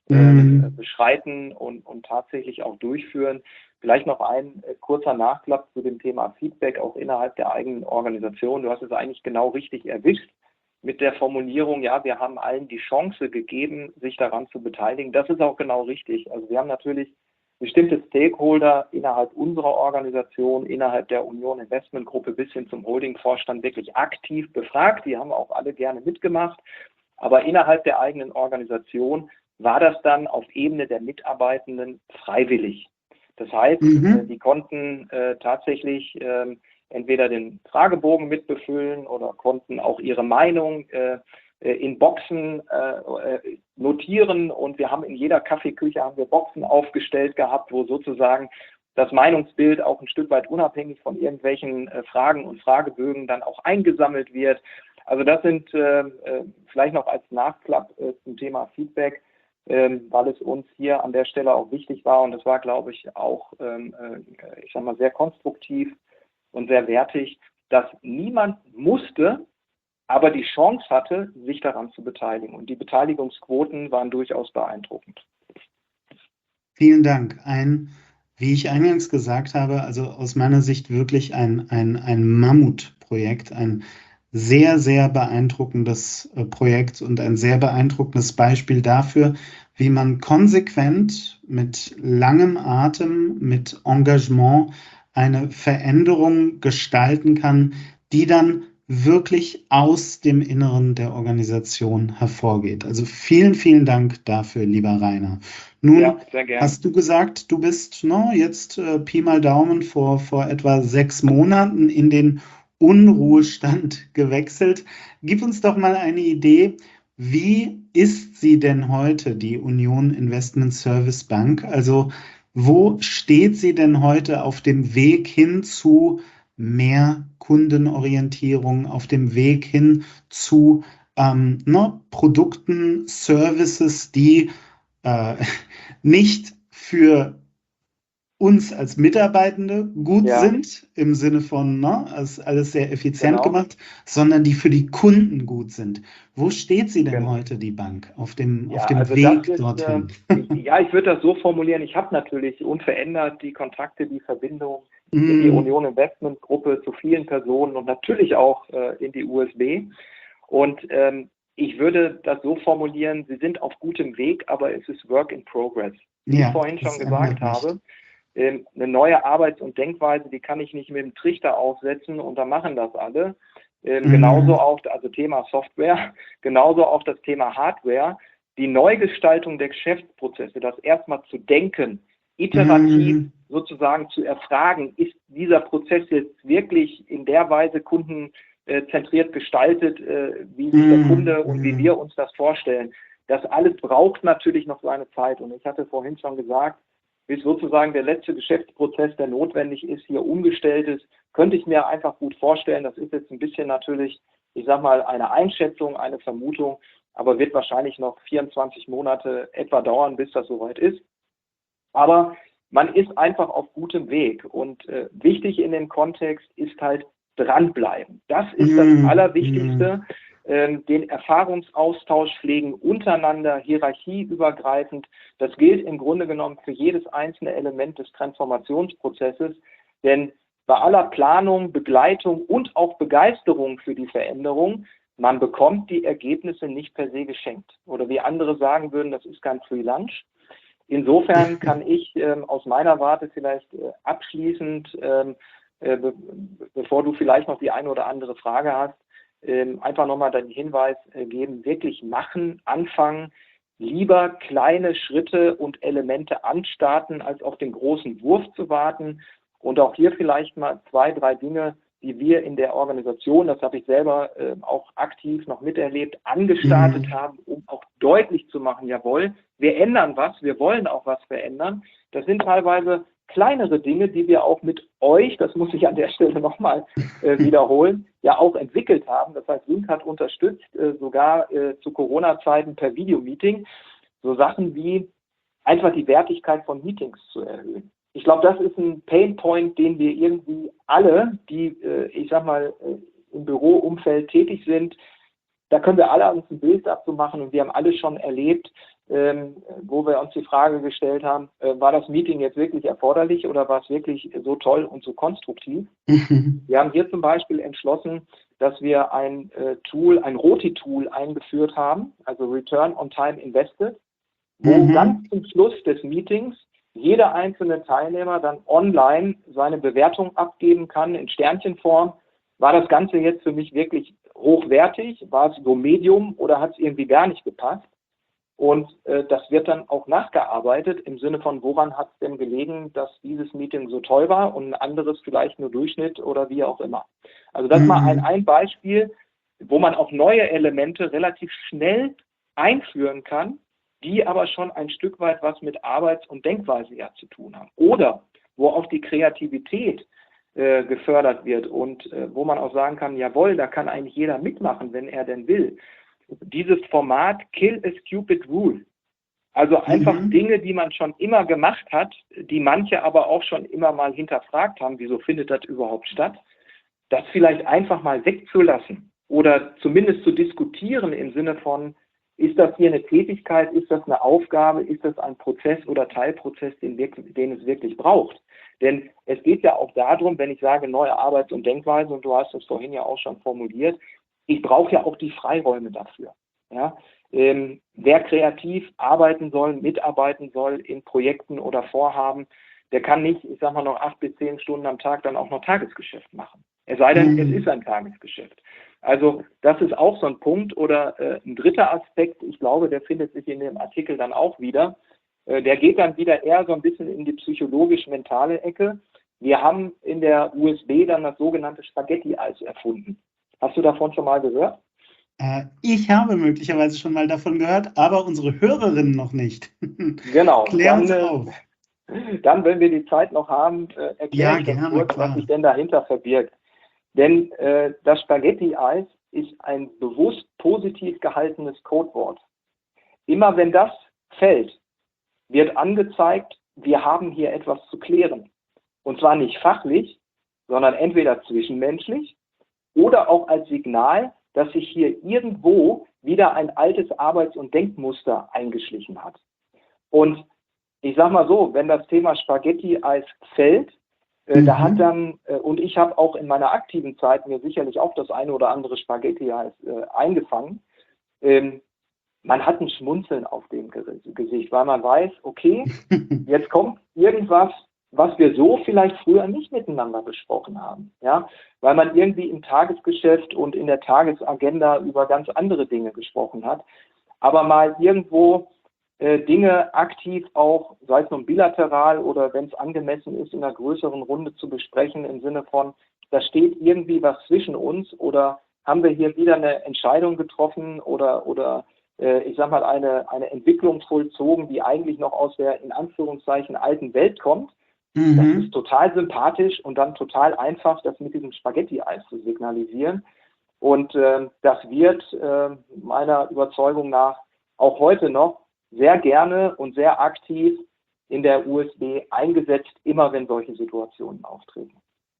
beschreiten und tatsächlich auch durchführen. Vielleicht noch ein kurzer Nachklapp zu dem Thema Feedback auch innerhalb der eigenen Organisation. Du hast es eigentlich genau richtig erwischt mit der Formulierung, ja, wir haben allen die Chance gegeben, sich daran zu beteiligen. Das ist auch genau richtig. Also wir haben natürlich bestimmte Stakeholder innerhalb unserer Organisation, innerhalb der Union Investment Gruppe bis hin zum Holding-Vorstand wirklich aktiv befragt. Die haben auch alle gerne mitgemacht. Aber innerhalb der eigenen Organisation war das dann auf Ebene der Mitarbeitenden freiwillig. Das heißt, die konnten tatsächlich entweder den Fragebogen mitbefüllen oder konnten auch ihre Meinung in Boxen notieren, und wir haben in jeder Kaffeeküche haben wir Boxen aufgestellt gehabt, wo sozusagen das Meinungsbild auch ein Stück weit unabhängig von irgendwelchen Fragen und Fragebögen dann auch eingesammelt wird. Also das sind vielleicht noch als Nachklapp zum Thema Feedback, weil es uns hier an der Stelle auch wichtig war, und das war, glaube ich, auch, ich sag mal, sehr konstruktiv und sehr wertig, dass niemand musste, aber die Chance hatte, sich daran zu beteiligen. Und die Beteiligungsquoten waren durchaus beeindruckend. Vielen Dank. Wie ich eingangs gesagt habe, also aus meiner Sicht wirklich ein Mammutprojekt, ein sehr, sehr beeindruckendes Projekt und ein sehr beeindruckendes Beispiel dafür, wie man konsequent mit langem Atem, mit Engagement eine Veränderung gestalten kann, die dann wirklich aus dem Inneren der Organisation hervorgeht. Also vielen, vielen Dank dafür, lieber Rainer. Nun, ja, sehr gerne. Hast du gesagt, du bist jetzt Pi mal Daumen vor etwa 6 Monaten in den Unruhestand gewechselt. Gib uns doch mal eine Idee, wie ist sie denn heute, die Union Investment Service Bank? Also wo steht sie denn heute auf dem Weg hin zu mehr Kundenorientierung, auf dem Weg hin zu Produkten, Services, die nicht für uns als Mitarbeitende gut sind, im Sinne von, ist alles sehr effizient gemacht, sondern die für die Kunden gut sind. Wo steht sie denn heute, die Bank, auf dem Weg dorthin? Ja, ich würde das so formulieren, ich habe natürlich unverändert die Kontakte, die Verbindung in die Union Investment Gruppe zu vielen Personen und natürlich auch in die USB. Und ich würde das so formulieren, sie sind auf gutem Weg, aber es ist Work in Progress. Wie ich vorhin schon gesagt habe, eine neue Arbeits- und Denkweise, die kann ich nicht mit dem Trichter aufsetzen und da machen das alle. Genauso auch, also Thema Software, genauso auch das Thema Hardware. Die Neugestaltung der Geschäftsprozesse, das erstmal zu denken, iterativ sozusagen zu erfragen, ist dieser Prozess jetzt wirklich in der Weise kundenzentriert gestaltet, wie sich der Kunde und wie wir uns das vorstellen. Das alles braucht natürlich noch seine Zeit. Und ich hatte vorhin schon gesagt, bis sozusagen der letzte Geschäftsprozess, der notwendig ist, hier umgestellt ist, könnte ich mir einfach gut vorstellen. Das ist jetzt ein bisschen natürlich, ich sag mal, eine Einschätzung, eine Vermutung, aber wird wahrscheinlich noch 24 Monate etwa dauern, bis das soweit ist. Aber man ist einfach auf gutem Weg. Und wichtig in dem Kontext ist halt dranbleiben. Das ist das Allerwichtigste. Den Erfahrungsaustausch pflegen untereinander, hierarchieübergreifend. Das gilt im Grunde genommen für jedes einzelne Element des Transformationsprozesses. Denn bei aller Planung, Begleitung und auch Begeisterung für die Veränderung, man bekommt die Ergebnisse nicht per se geschenkt. Oder wie andere sagen würden, das ist kein Free Lunch. Insofern kann ich aus meiner Warte vielleicht abschließend, bevor du vielleicht noch die eine oder andere Frage hast, einfach nochmal den Hinweis geben, wirklich machen, anfangen, lieber kleine Schritte und Elemente anstarten, als auf den großen Wurf zu warten. Und auch hier vielleicht mal 2, 3 Dinge, die wir in der Organisation, das habe ich selber auch aktiv noch miterlebt, angestartet haben, um auch deutlich zu machen, jawohl, wir ändern was, wir wollen auch was verändern. Das sind teilweise kleinere Dinge, die wir auch mit euch, das muss ich an der Stelle nochmal wiederholen, ja auch entwickelt haben. Das heißt, Link hat unterstützt, sogar zu Corona-Zeiten per Videomeeting, so Sachen wie einfach die Wertigkeit von Meetings zu erhöhen. Ich glaube, das ist ein Painpoint, den wir irgendwie alle, die, ich sag mal, im Büroumfeld tätig sind, da können wir alle uns ein Bild dazu machen und wir haben alle schon erlebt, wo wir uns die Frage gestellt haben, war das Meeting jetzt wirklich erforderlich oder war es wirklich so toll und so konstruktiv? Wir haben hier zum Beispiel entschlossen, dass wir ein ROTI-Tool eingeführt haben, also Return on Time Invested, wo ganz zum Schluss des Meetings jeder einzelne Teilnehmer dann online seine Bewertung abgeben kann in Sternchenform. War das Ganze jetzt für mich wirklich hochwertig? War es so Medium oder hat es irgendwie gar nicht gepasst? Und das wird dann auch nachgearbeitet im Sinne von, woran hat es denn gelegen, dass dieses Meeting so toll war und ein anderes vielleicht nur Durchschnitt oder wie auch immer. Also das mal ein Beispiel, wo man auch neue Elemente relativ schnell einführen kann, die aber schon ein Stück weit was mit Arbeits- und Denkweise ja zu tun haben. Oder wo auch die Kreativität gefördert wird und wo man auch sagen kann, jawohl, da kann eigentlich jeder mitmachen, wenn er denn will. Dieses Format Kill a Stupid Rule. Also einfach Dinge, die man schon immer gemacht hat, die manche aber auch schon immer mal hinterfragt haben, wieso findet das überhaupt statt, das vielleicht einfach mal wegzulassen oder zumindest zu diskutieren im Sinne von, ist das hier eine Tätigkeit, ist das eine Aufgabe, ist das ein Prozess oder Teilprozess, den es wirklich braucht? Denn es geht ja auch darum, wenn ich sage neue Arbeits- und Denkweise, und du hast es vorhin ja auch schon formuliert, ich brauche ja auch die Freiräume dafür. Ja? Wer kreativ arbeiten soll, mitarbeiten soll in Projekten oder Vorhaben, der kann nicht, ich sag mal, noch 8 bis 10 Stunden am Tag dann auch noch Tagesgeschäft machen. Es sei denn, es ist ein Tagesgeschäft. Also das ist auch so ein Punkt. Oder ein dritter Aspekt, ich glaube, der findet sich in dem Artikel dann auch wieder. Der geht dann wieder eher so ein bisschen in die psychologisch-mentale Ecke. Wir haben in der USB dann das sogenannte Spaghetti-Eis erfunden. Hast du davon schon mal gehört? Ich habe möglicherweise schon mal davon gehört, aber unsere Hörerinnen noch nicht. Genau. Klär uns auf. Dann, wenn wir die Zeit noch haben, erkläre ich das kurz, was sich denn dahinter verbirgt. Denn das Spaghetti-Eis ist ein bewusst positiv gehaltenes Codewort. Immer wenn das fällt, wird angezeigt, wir haben hier etwas zu klären. Und zwar nicht fachlich, sondern entweder zwischenmenschlich oder auch als Signal, dass sich hier irgendwo wieder ein altes Arbeits- und Denkmuster eingeschlichen hat. Und ich sag mal so, wenn das Thema Spaghetti-Eis fällt, da hat dann, und ich habe auch in meiner aktiven Zeit mir sicherlich auch das eine oder andere Spaghetti-Eis eingefangen, man hat ein Schmunzeln auf dem Gesicht, weil man weiß, okay, jetzt kommt irgendwas, was wir so vielleicht früher nicht miteinander besprochen haben, ja, weil man irgendwie im Tagesgeschäft und in der Tagesagenda über ganz andere Dinge gesprochen hat, aber mal irgendwo Dinge aktiv auch, sei es nun bilateral oder wenn es angemessen ist, in einer größeren Runde zu besprechen, im Sinne von, da steht irgendwie was zwischen uns oder haben wir hier wieder eine Entscheidung getroffen oder ich sag mal, eine Entwicklung vollzogen, die eigentlich noch aus der, in Anführungszeichen, alten Welt kommt. Das ist total sympathisch und dann total einfach, das mit diesem Spaghetti-Eis zu signalisieren. Und das wird meiner Überzeugung nach auch heute noch sehr gerne und sehr aktiv in der USB eingesetzt, immer wenn solche Situationen auftreten.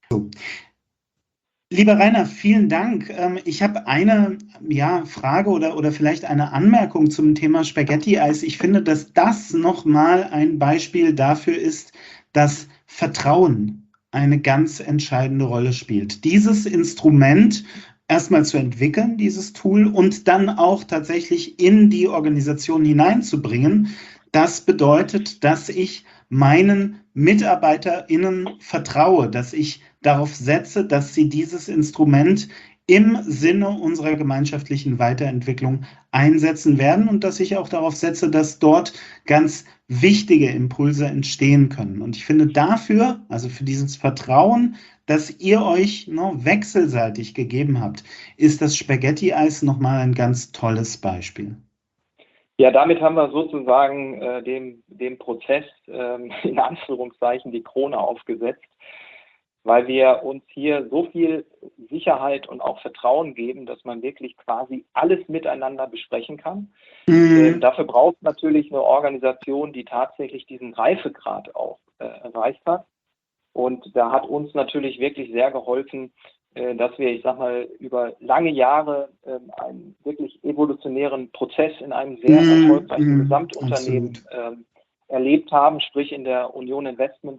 Lieber Rainer, vielen Dank. Ich habe eine Frage oder vielleicht eine Anmerkung zum Thema Spaghetti-Eis. Ich finde, dass das nochmal ein Beispiel dafür ist, dass Vertrauen eine ganz entscheidende Rolle spielt. Dieses Instrument erstmal zu entwickeln, dieses Tool, und dann auch tatsächlich in die Organisation hineinzubringen, das bedeutet, dass ich meinen MitarbeiterInnen vertraue, dass ich darauf setze, dass sie dieses Instrument im Sinne unserer gemeinschaftlichen Weiterentwicklung einsetzen werden und dass ich auch darauf setze, dass dort ganz wichtige Impulse entstehen können. Und ich finde dafür, also für dieses Vertrauen, das ihr euch wechselseitig gegeben habt, ist das Spaghetti-Eis nochmal ein ganz tolles Beispiel. Ja, damit haben wir sozusagen dem Prozess in Anführungszeichen die Krone aufgesetzt, weil wir uns hier so viel Sicherheit und auch Vertrauen geben, dass man wirklich quasi alles miteinander besprechen kann. Dafür braucht es natürlich eine Organisation, die tatsächlich diesen Reifegrad auch erreicht hat. Und da hat uns natürlich wirklich sehr geholfen, dass wir, ich sag mal, über lange Jahre einen wirklich evolutionären Prozess in einem sehr erfolgreichen Gesamtunternehmen erlebt haben, sprich in der Union Investment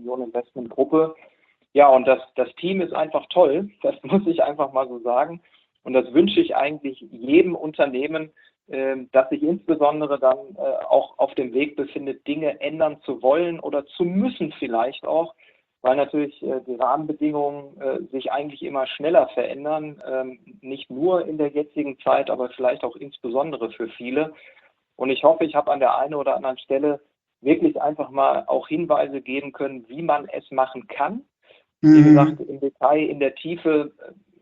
Gruppe. Ja, und das Team ist einfach toll, das muss ich einfach mal so sagen. Und das wünsche ich eigentlich jedem Unternehmen, das sich insbesondere dann auch auf dem Weg befindet, Dinge ändern zu wollen oder zu müssen vielleicht auch, weil natürlich die Rahmenbedingungen sich eigentlich immer schneller verändern, nicht nur in der jetzigen Zeit, aber vielleicht auch insbesondere für viele. Und ich hoffe, ich habe an der einen oder anderen Stelle wirklich einfach mal auch Hinweise geben können, wie man es machen kann. Wie gesagt, im Detail, in der Tiefe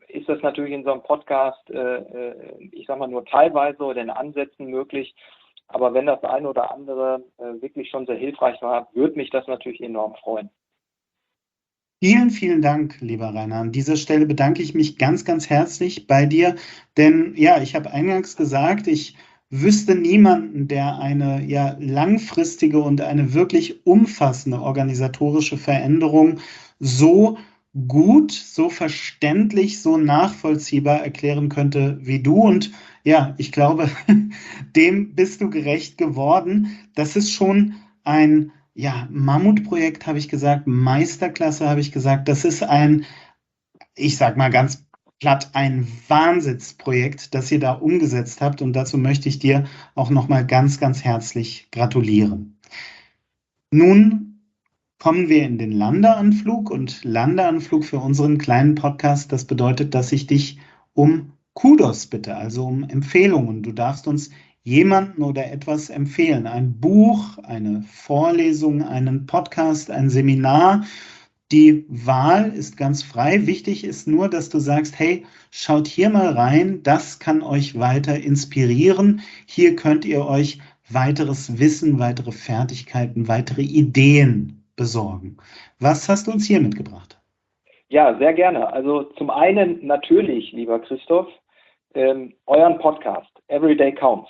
ist das natürlich in so einem Podcast, ich sag mal, nur teilweise oder in Ansätzen möglich. Aber wenn das eine oder andere wirklich schon sehr hilfreich war, würde mich das natürlich enorm freuen. Vielen, vielen Dank, lieber Rainer. An dieser Stelle bedanke ich mich ganz, ganz herzlich bei dir, denn ja, ich habe eingangs gesagt, ich wüsste niemanden, der eine langfristige und eine wirklich umfassende organisatorische Veränderung so gut, so verständlich, so nachvollziehbar erklären könnte wie du. Und ja, ich glaube, dem bist du gerecht geworden. Das ist schon ein Mammutprojekt, habe ich gesagt, Meisterklasse, habe ich gesagt. Das ist ich sag mal ganz platt, ein Wahnsinnsprojekt, das ihr da umgesetzt habt. Und dazu möchte ich dir auch nochmal ganz, ganz herzlich gratulieren. Nun kommen wir in den Landeanflug, und Landeanflug für unseren kleinen Podcast, das bedeutet, dass ich dich um Kudos bitte, also um Empfehlungen. Du darfst uns jemanden oder etwas empfehlen. Ein Buch, eine Vorlesung, einen Podcast, ein Seminar. Die Wahl ist ganz frei. Wichtig ist nur, dass du sagst, hey, schaut hier mal rein, das kann euch weiter inspirieren. Hier könnt ihr euch weiteres Wissen, weitere Fertigkeiten, weitere Ideen besorgen. Was hast du uns hier mitgebracht? Ja, sehr gerne. Also zum einen natürlich, lieber Christoph, euren Podcast, Everyday Counts.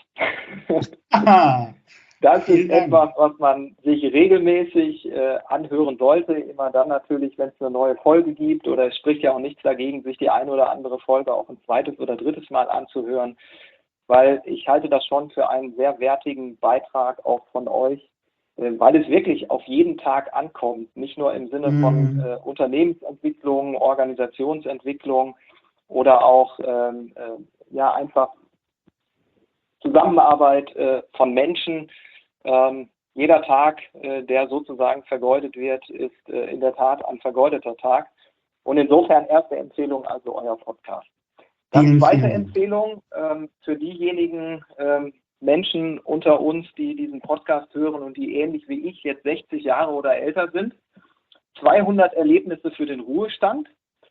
Das ist etwas, was man sich regelmäßig anhören sollte. Immer dann natürlich, wenn es eine neue Folge gibt, oder es spricht ja auch nichts dagegen, sich die eine oder andere Folge auch ein zweites oder drittes Mal anzuhören, weil ich halte das schon für einen sehr wertigen Beitrag auch von euch, weil es wirklich auf jeden Tag ankommt, nicht nur im Sinne von Unternehmensentwicklung, Organisationsentwicklung oder auch einfach Zusammenarbeit von Menschen. Jeder Tag, der sozusagen vergeudet wird, ist in der Tat ein vergeudeter Tag. Und insofern erste Empfehlung, also euer Podcast. Dann zweite Empfehlung für diejenigen Menschen unter uns, die diesen Podcast hören und die ähnlich wie ich jetzt 60 Jahre oder älter sind. 200 Erlebnisse für den Ruhestand.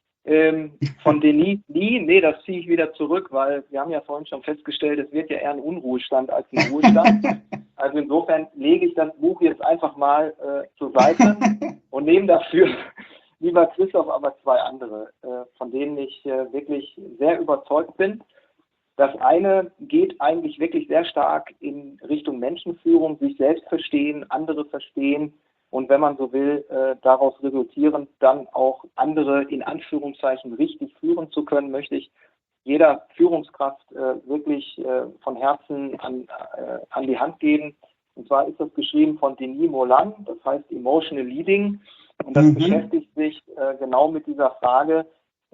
Von Denis Lee, nee, das ziehe ich wieder zurück, weil wir haben ja vorhin schon festgestellt, es wird ja eher ein Unruhestand als ein Ruhestand. Also insofern lege ich das Buch jetzt einfach mal zur Seite und nehme dafür, lieber Christoph, aber zwei andere, von denen ich wirklich sehr überzeugt bin. Das eine geht eigentlich wirklich sehr stark in Richtung Menschenführung, sich selbst verstehen, andere verstehen, und wenn man so will, daraus resultierend dann auch andere in Anführungszeichen richtig führen zu können, möchte ich jeder Führungskraft wirklich von Herzen an die Hand geben. Und zwar ist das geschrieben von Denis Molan, das heißt Emotional Leading. Und das beschäftigt sich genau mit dieser Frage,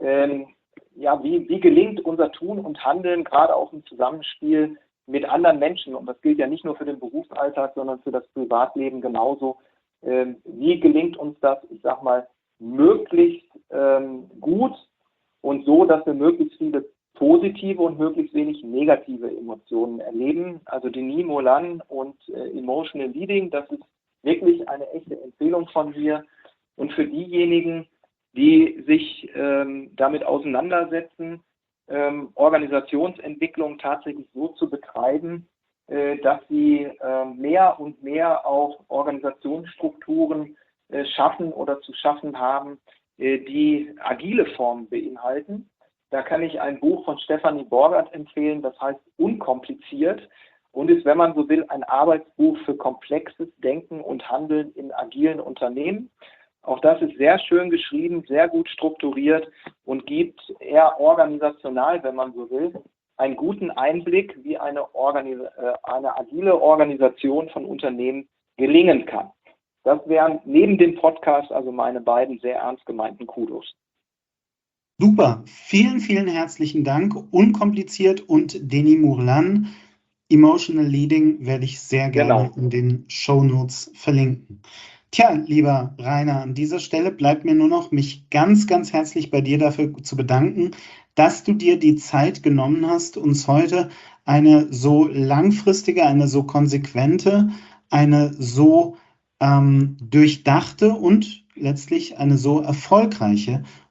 wie gelingt unser Tun und Handeln, gerade auch im Zusammenspiel mit anderen Menschen. Und das gilt ja nicht nur für den Berufsalltag, sondern für das Privatleben genauso. Wie gelingt uns das, ich sag mal, möglichst gut und so, dass wir möglichst viele positive und möglichst wenig negative Emotionen erleben. Also Denis Molan und Emotional Leading, das ist wirklich eine echte Empfehlung von mir. Und für diejenigen, die sich damit auseinandersetzen, Organisationsentwicklung tatsächlich so zu betreiben, dass sie mehr und mehr auch Organisationsstrukturen schaffen oder zu schaffen haben, die agile Formen beinhalten. Da kann ich ein Buch von Stefanie Borgert empfehlen, das heißt Unkompliziert und ist, wenn man so will, ein Arbeitsbuch für komplexes Denken und Handeln in agilen Unternehmen. Auch das ist sehr schön geschrieben, sehr gut strukturiert und gibt eher organisational, wenn man so will, einen guten Einblick, wie eine agile Organisation von Unternehmen gelingen kann. Das wären neben dem Podcast also meine beiden sehr ernst gemeinten Kudos. Super, vielen, vielen herzlichen Dank. Unkompliziert und Denis Molan, Emotional Leading, werde ich sehr gerne in den Shownotes verlinken. Tja, lieber Rainer, an dieser Stelle bleibt mir nur noch, mich ganz, ganz herzlich bei dir dafür zu bedanken, dass du dir die Zeit genommen hast, uns heute eine so langfristige, eine so konsequente, eine so durchdachte und letztlich eine so erfolgreiche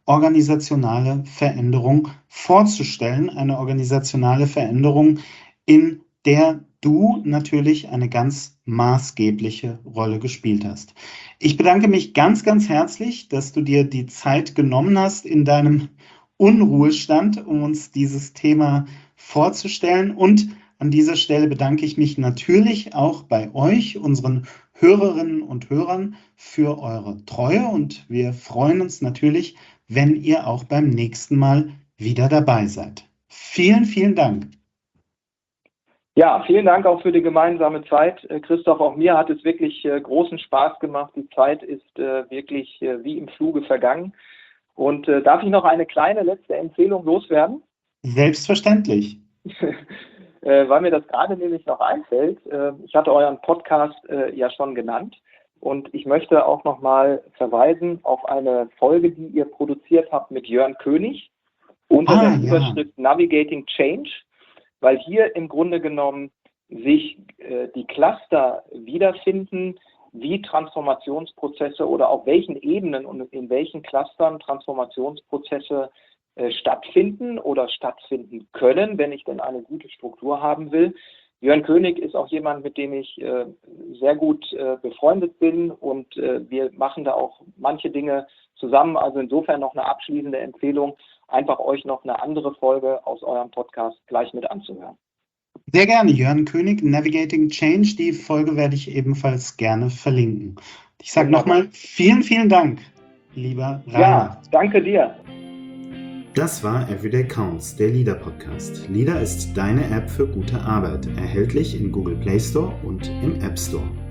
organisationale Veränderung vorzustellen. Eine organisationale Veränderung, in der du natürlich eine ganz maßgebliche Rolle gespielt hast. Ich bedanke mich ganz, ganz herzlich, dass du dir die Zeit genommen hast in deinem Unruhestand, um uns dieses Thema vorzustellen. Und an dieser Stelle bedanke ich mich natürlich auch bei euch, unseren Hörerinnen und Hörern, für eure Treue. Und wir freuen uns natürlich, wenn ihr auch beim nächsten Mal wieder dabei seid. Vielen, vielen Dank. Ja, vielen Dank auch für die gemeinsame Zeit. Christoph, auch mir hat es wirklich großen Spaß gemacht. Die Zeit ist wirklich wie im Fluge vergangen. Und darf ich noch eine kleine letzte Empfehlung loswerden? Selbstverständlich. Weil mir das gerade nämlich noch einfällt. Ich hatte euren Podcast ja schon genannt. Und ich möchte auch nochmal verweisen auf eine Folge, die ihr produziert habt mit Jörn König unter der Überschrift Navigating Change, weil hier im Grunde genommen sich die Cluster wiederfinden, wie Transformationsprozesse oder auf welchen Ebenen und in welchen Clustern Transformationsprozesse stattfinden oder stattfinden können, wenn ich denn eine gute Struktur haben will. Jörn König ist auch jemand, mit dem ich sehr gut befreundet bin und wir machen da auch manche Dinge zusammen. Also insofern noch eine abschließende Empfehlung, einfach euch noch eine andere Folge aus eurem Podcast gleich mit anzuhören. Sehr gerne, Jörn König, Navigating Change. Die Folge werde ich ebenfalls gerne verlinken. Ich sage nochmal vielen, vielen Dank, lieber Rainer. Ja, danke dir. Das war Everyday Counts, der LEADER Podcast. LEADER ist deine App für gute Arbeit, erhältlich im Google Play Store und im App Store.